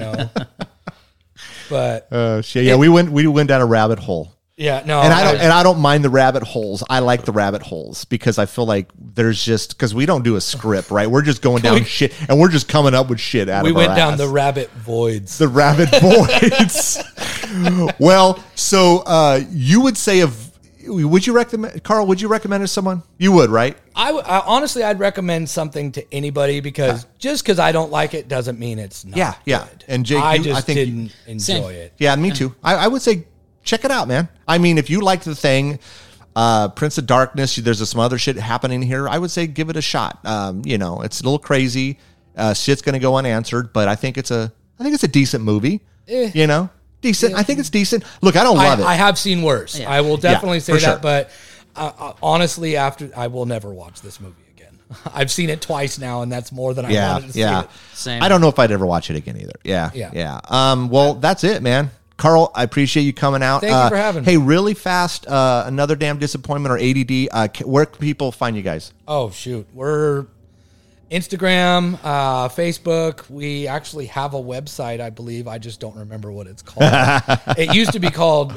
D: But
B: we went down a rabbit hole.
D: yeah, no,
B: And I don't mind the rabbit holes. I like the rabbit holes because I feel like there's just because we don't do a script, right? We're just going down shit and we're just coming up with shit out
D: we
B: of our
D: went down
B: ass.
D: the rabbit voids.
B: The rabbit voids. Well, so you would say would you recommend Carl? Would you recommend it to someone? You would, right?
D: I honestly, I'd recommend something to anybody because just because I don't like it doesn't mean it's not.
B: Yeah.
D: good.
B: And Jake,
D: I
B: I think
D: didn't enjoy it.
B: Yeah, me too. I would say check it out, man. I mean, if you liked The Thing, Prince of Darkness, there's some other shit happening here. I would say give it a shot. It's a little crazy. Shit's going to go unanswered, but I think it's a decent movie. Decent. I think it's decent. Look, I don't love it.
D: I have seen worse.
C: Yeah.
D: I will definitely say
B: for
D: that,
B: sure.
D: but honestly, I will never watch this movie again. I've seen it twice now, and that's more than I wanted to see it.
C: Same.
B: I don't know if I'd ever watch it again either. Yeah. Well, that's it, man. Carl, I appreciate you coming out.
D: Thank you for having me.
B: Hey, really fast, Another Damn Disappointment or ADD, where can people find you guys?
D: Oh, shoot. We're Instagram, Facebook. We actually have a website, I believe. I just don't remember what it's called. It used to be called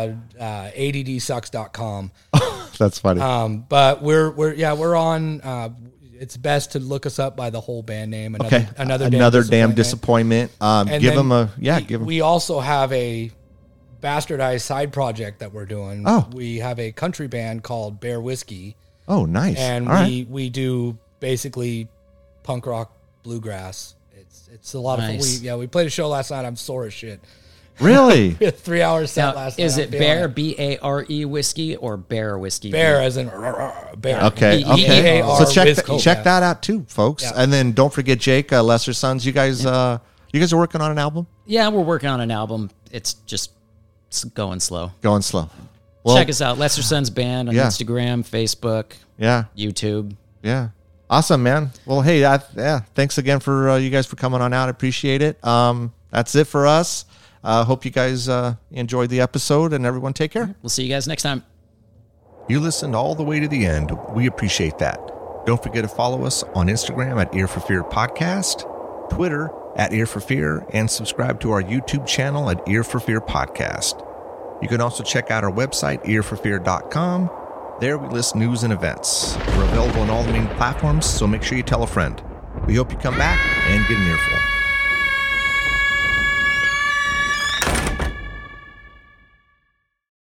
D: addsucks.com.
B: That's funny.
D: But we're on. It's best to look us up by the whole band name. Another damn
B: disappointment. Give them a give them.
D: We also have a bastardized side project that we're doing.
B: Oh.
D: We have a country band called Bear Whiskey,
B: Oh, nice.
D: and
B: All right.
D: we do basically punk rock bluegrass. It's a lot
C: Nice.
D: of fun. We played a show last night. I'm sore as shit.
B: Really?
D: We had a 3 hour set
C: Now,
D: last night.
C: is
D: I'm
C: it
D: feeling
C: Bear,
D: it.
C: Bare whiskey, or Bear whiskey?
D: Bear as in bear?
B: Okay.
D: Okay.
B: So check
D: Whiskey.
B: check that out too, folks.
D: Yeah.
B: And then don't forget Jake, Lesser Sons. You guys are working on an album?
C: Yeah, we're working on an album. It's just going slow.
B: Going slow. Well,
C: Check us out, Lesser Sons Band on
B: Yeah.
C: Instagram, Facebook,
B: Yeah.
C: YouTube.
B: Yeah. Awesome, man. Well, hey, thanks again for you guys for coming on out. I appreciate it. That's it for us. Hope you guys enjoyed the episode, and everyone take care.
C: We'll see you guys next time.
B: You listened all the way to the end. We appreciate that. Don't forget to follow us on Instagram at Ear for Fear Podcast, Twitter at Ear for Fear, and subscribe to our YouTube channel at Ear for Fear Podcast. You can also check out our website, earforfear.com. There we list news and events. We're available on all the main platforms, so make sure you tell a friend. We hope you come back and get an earful.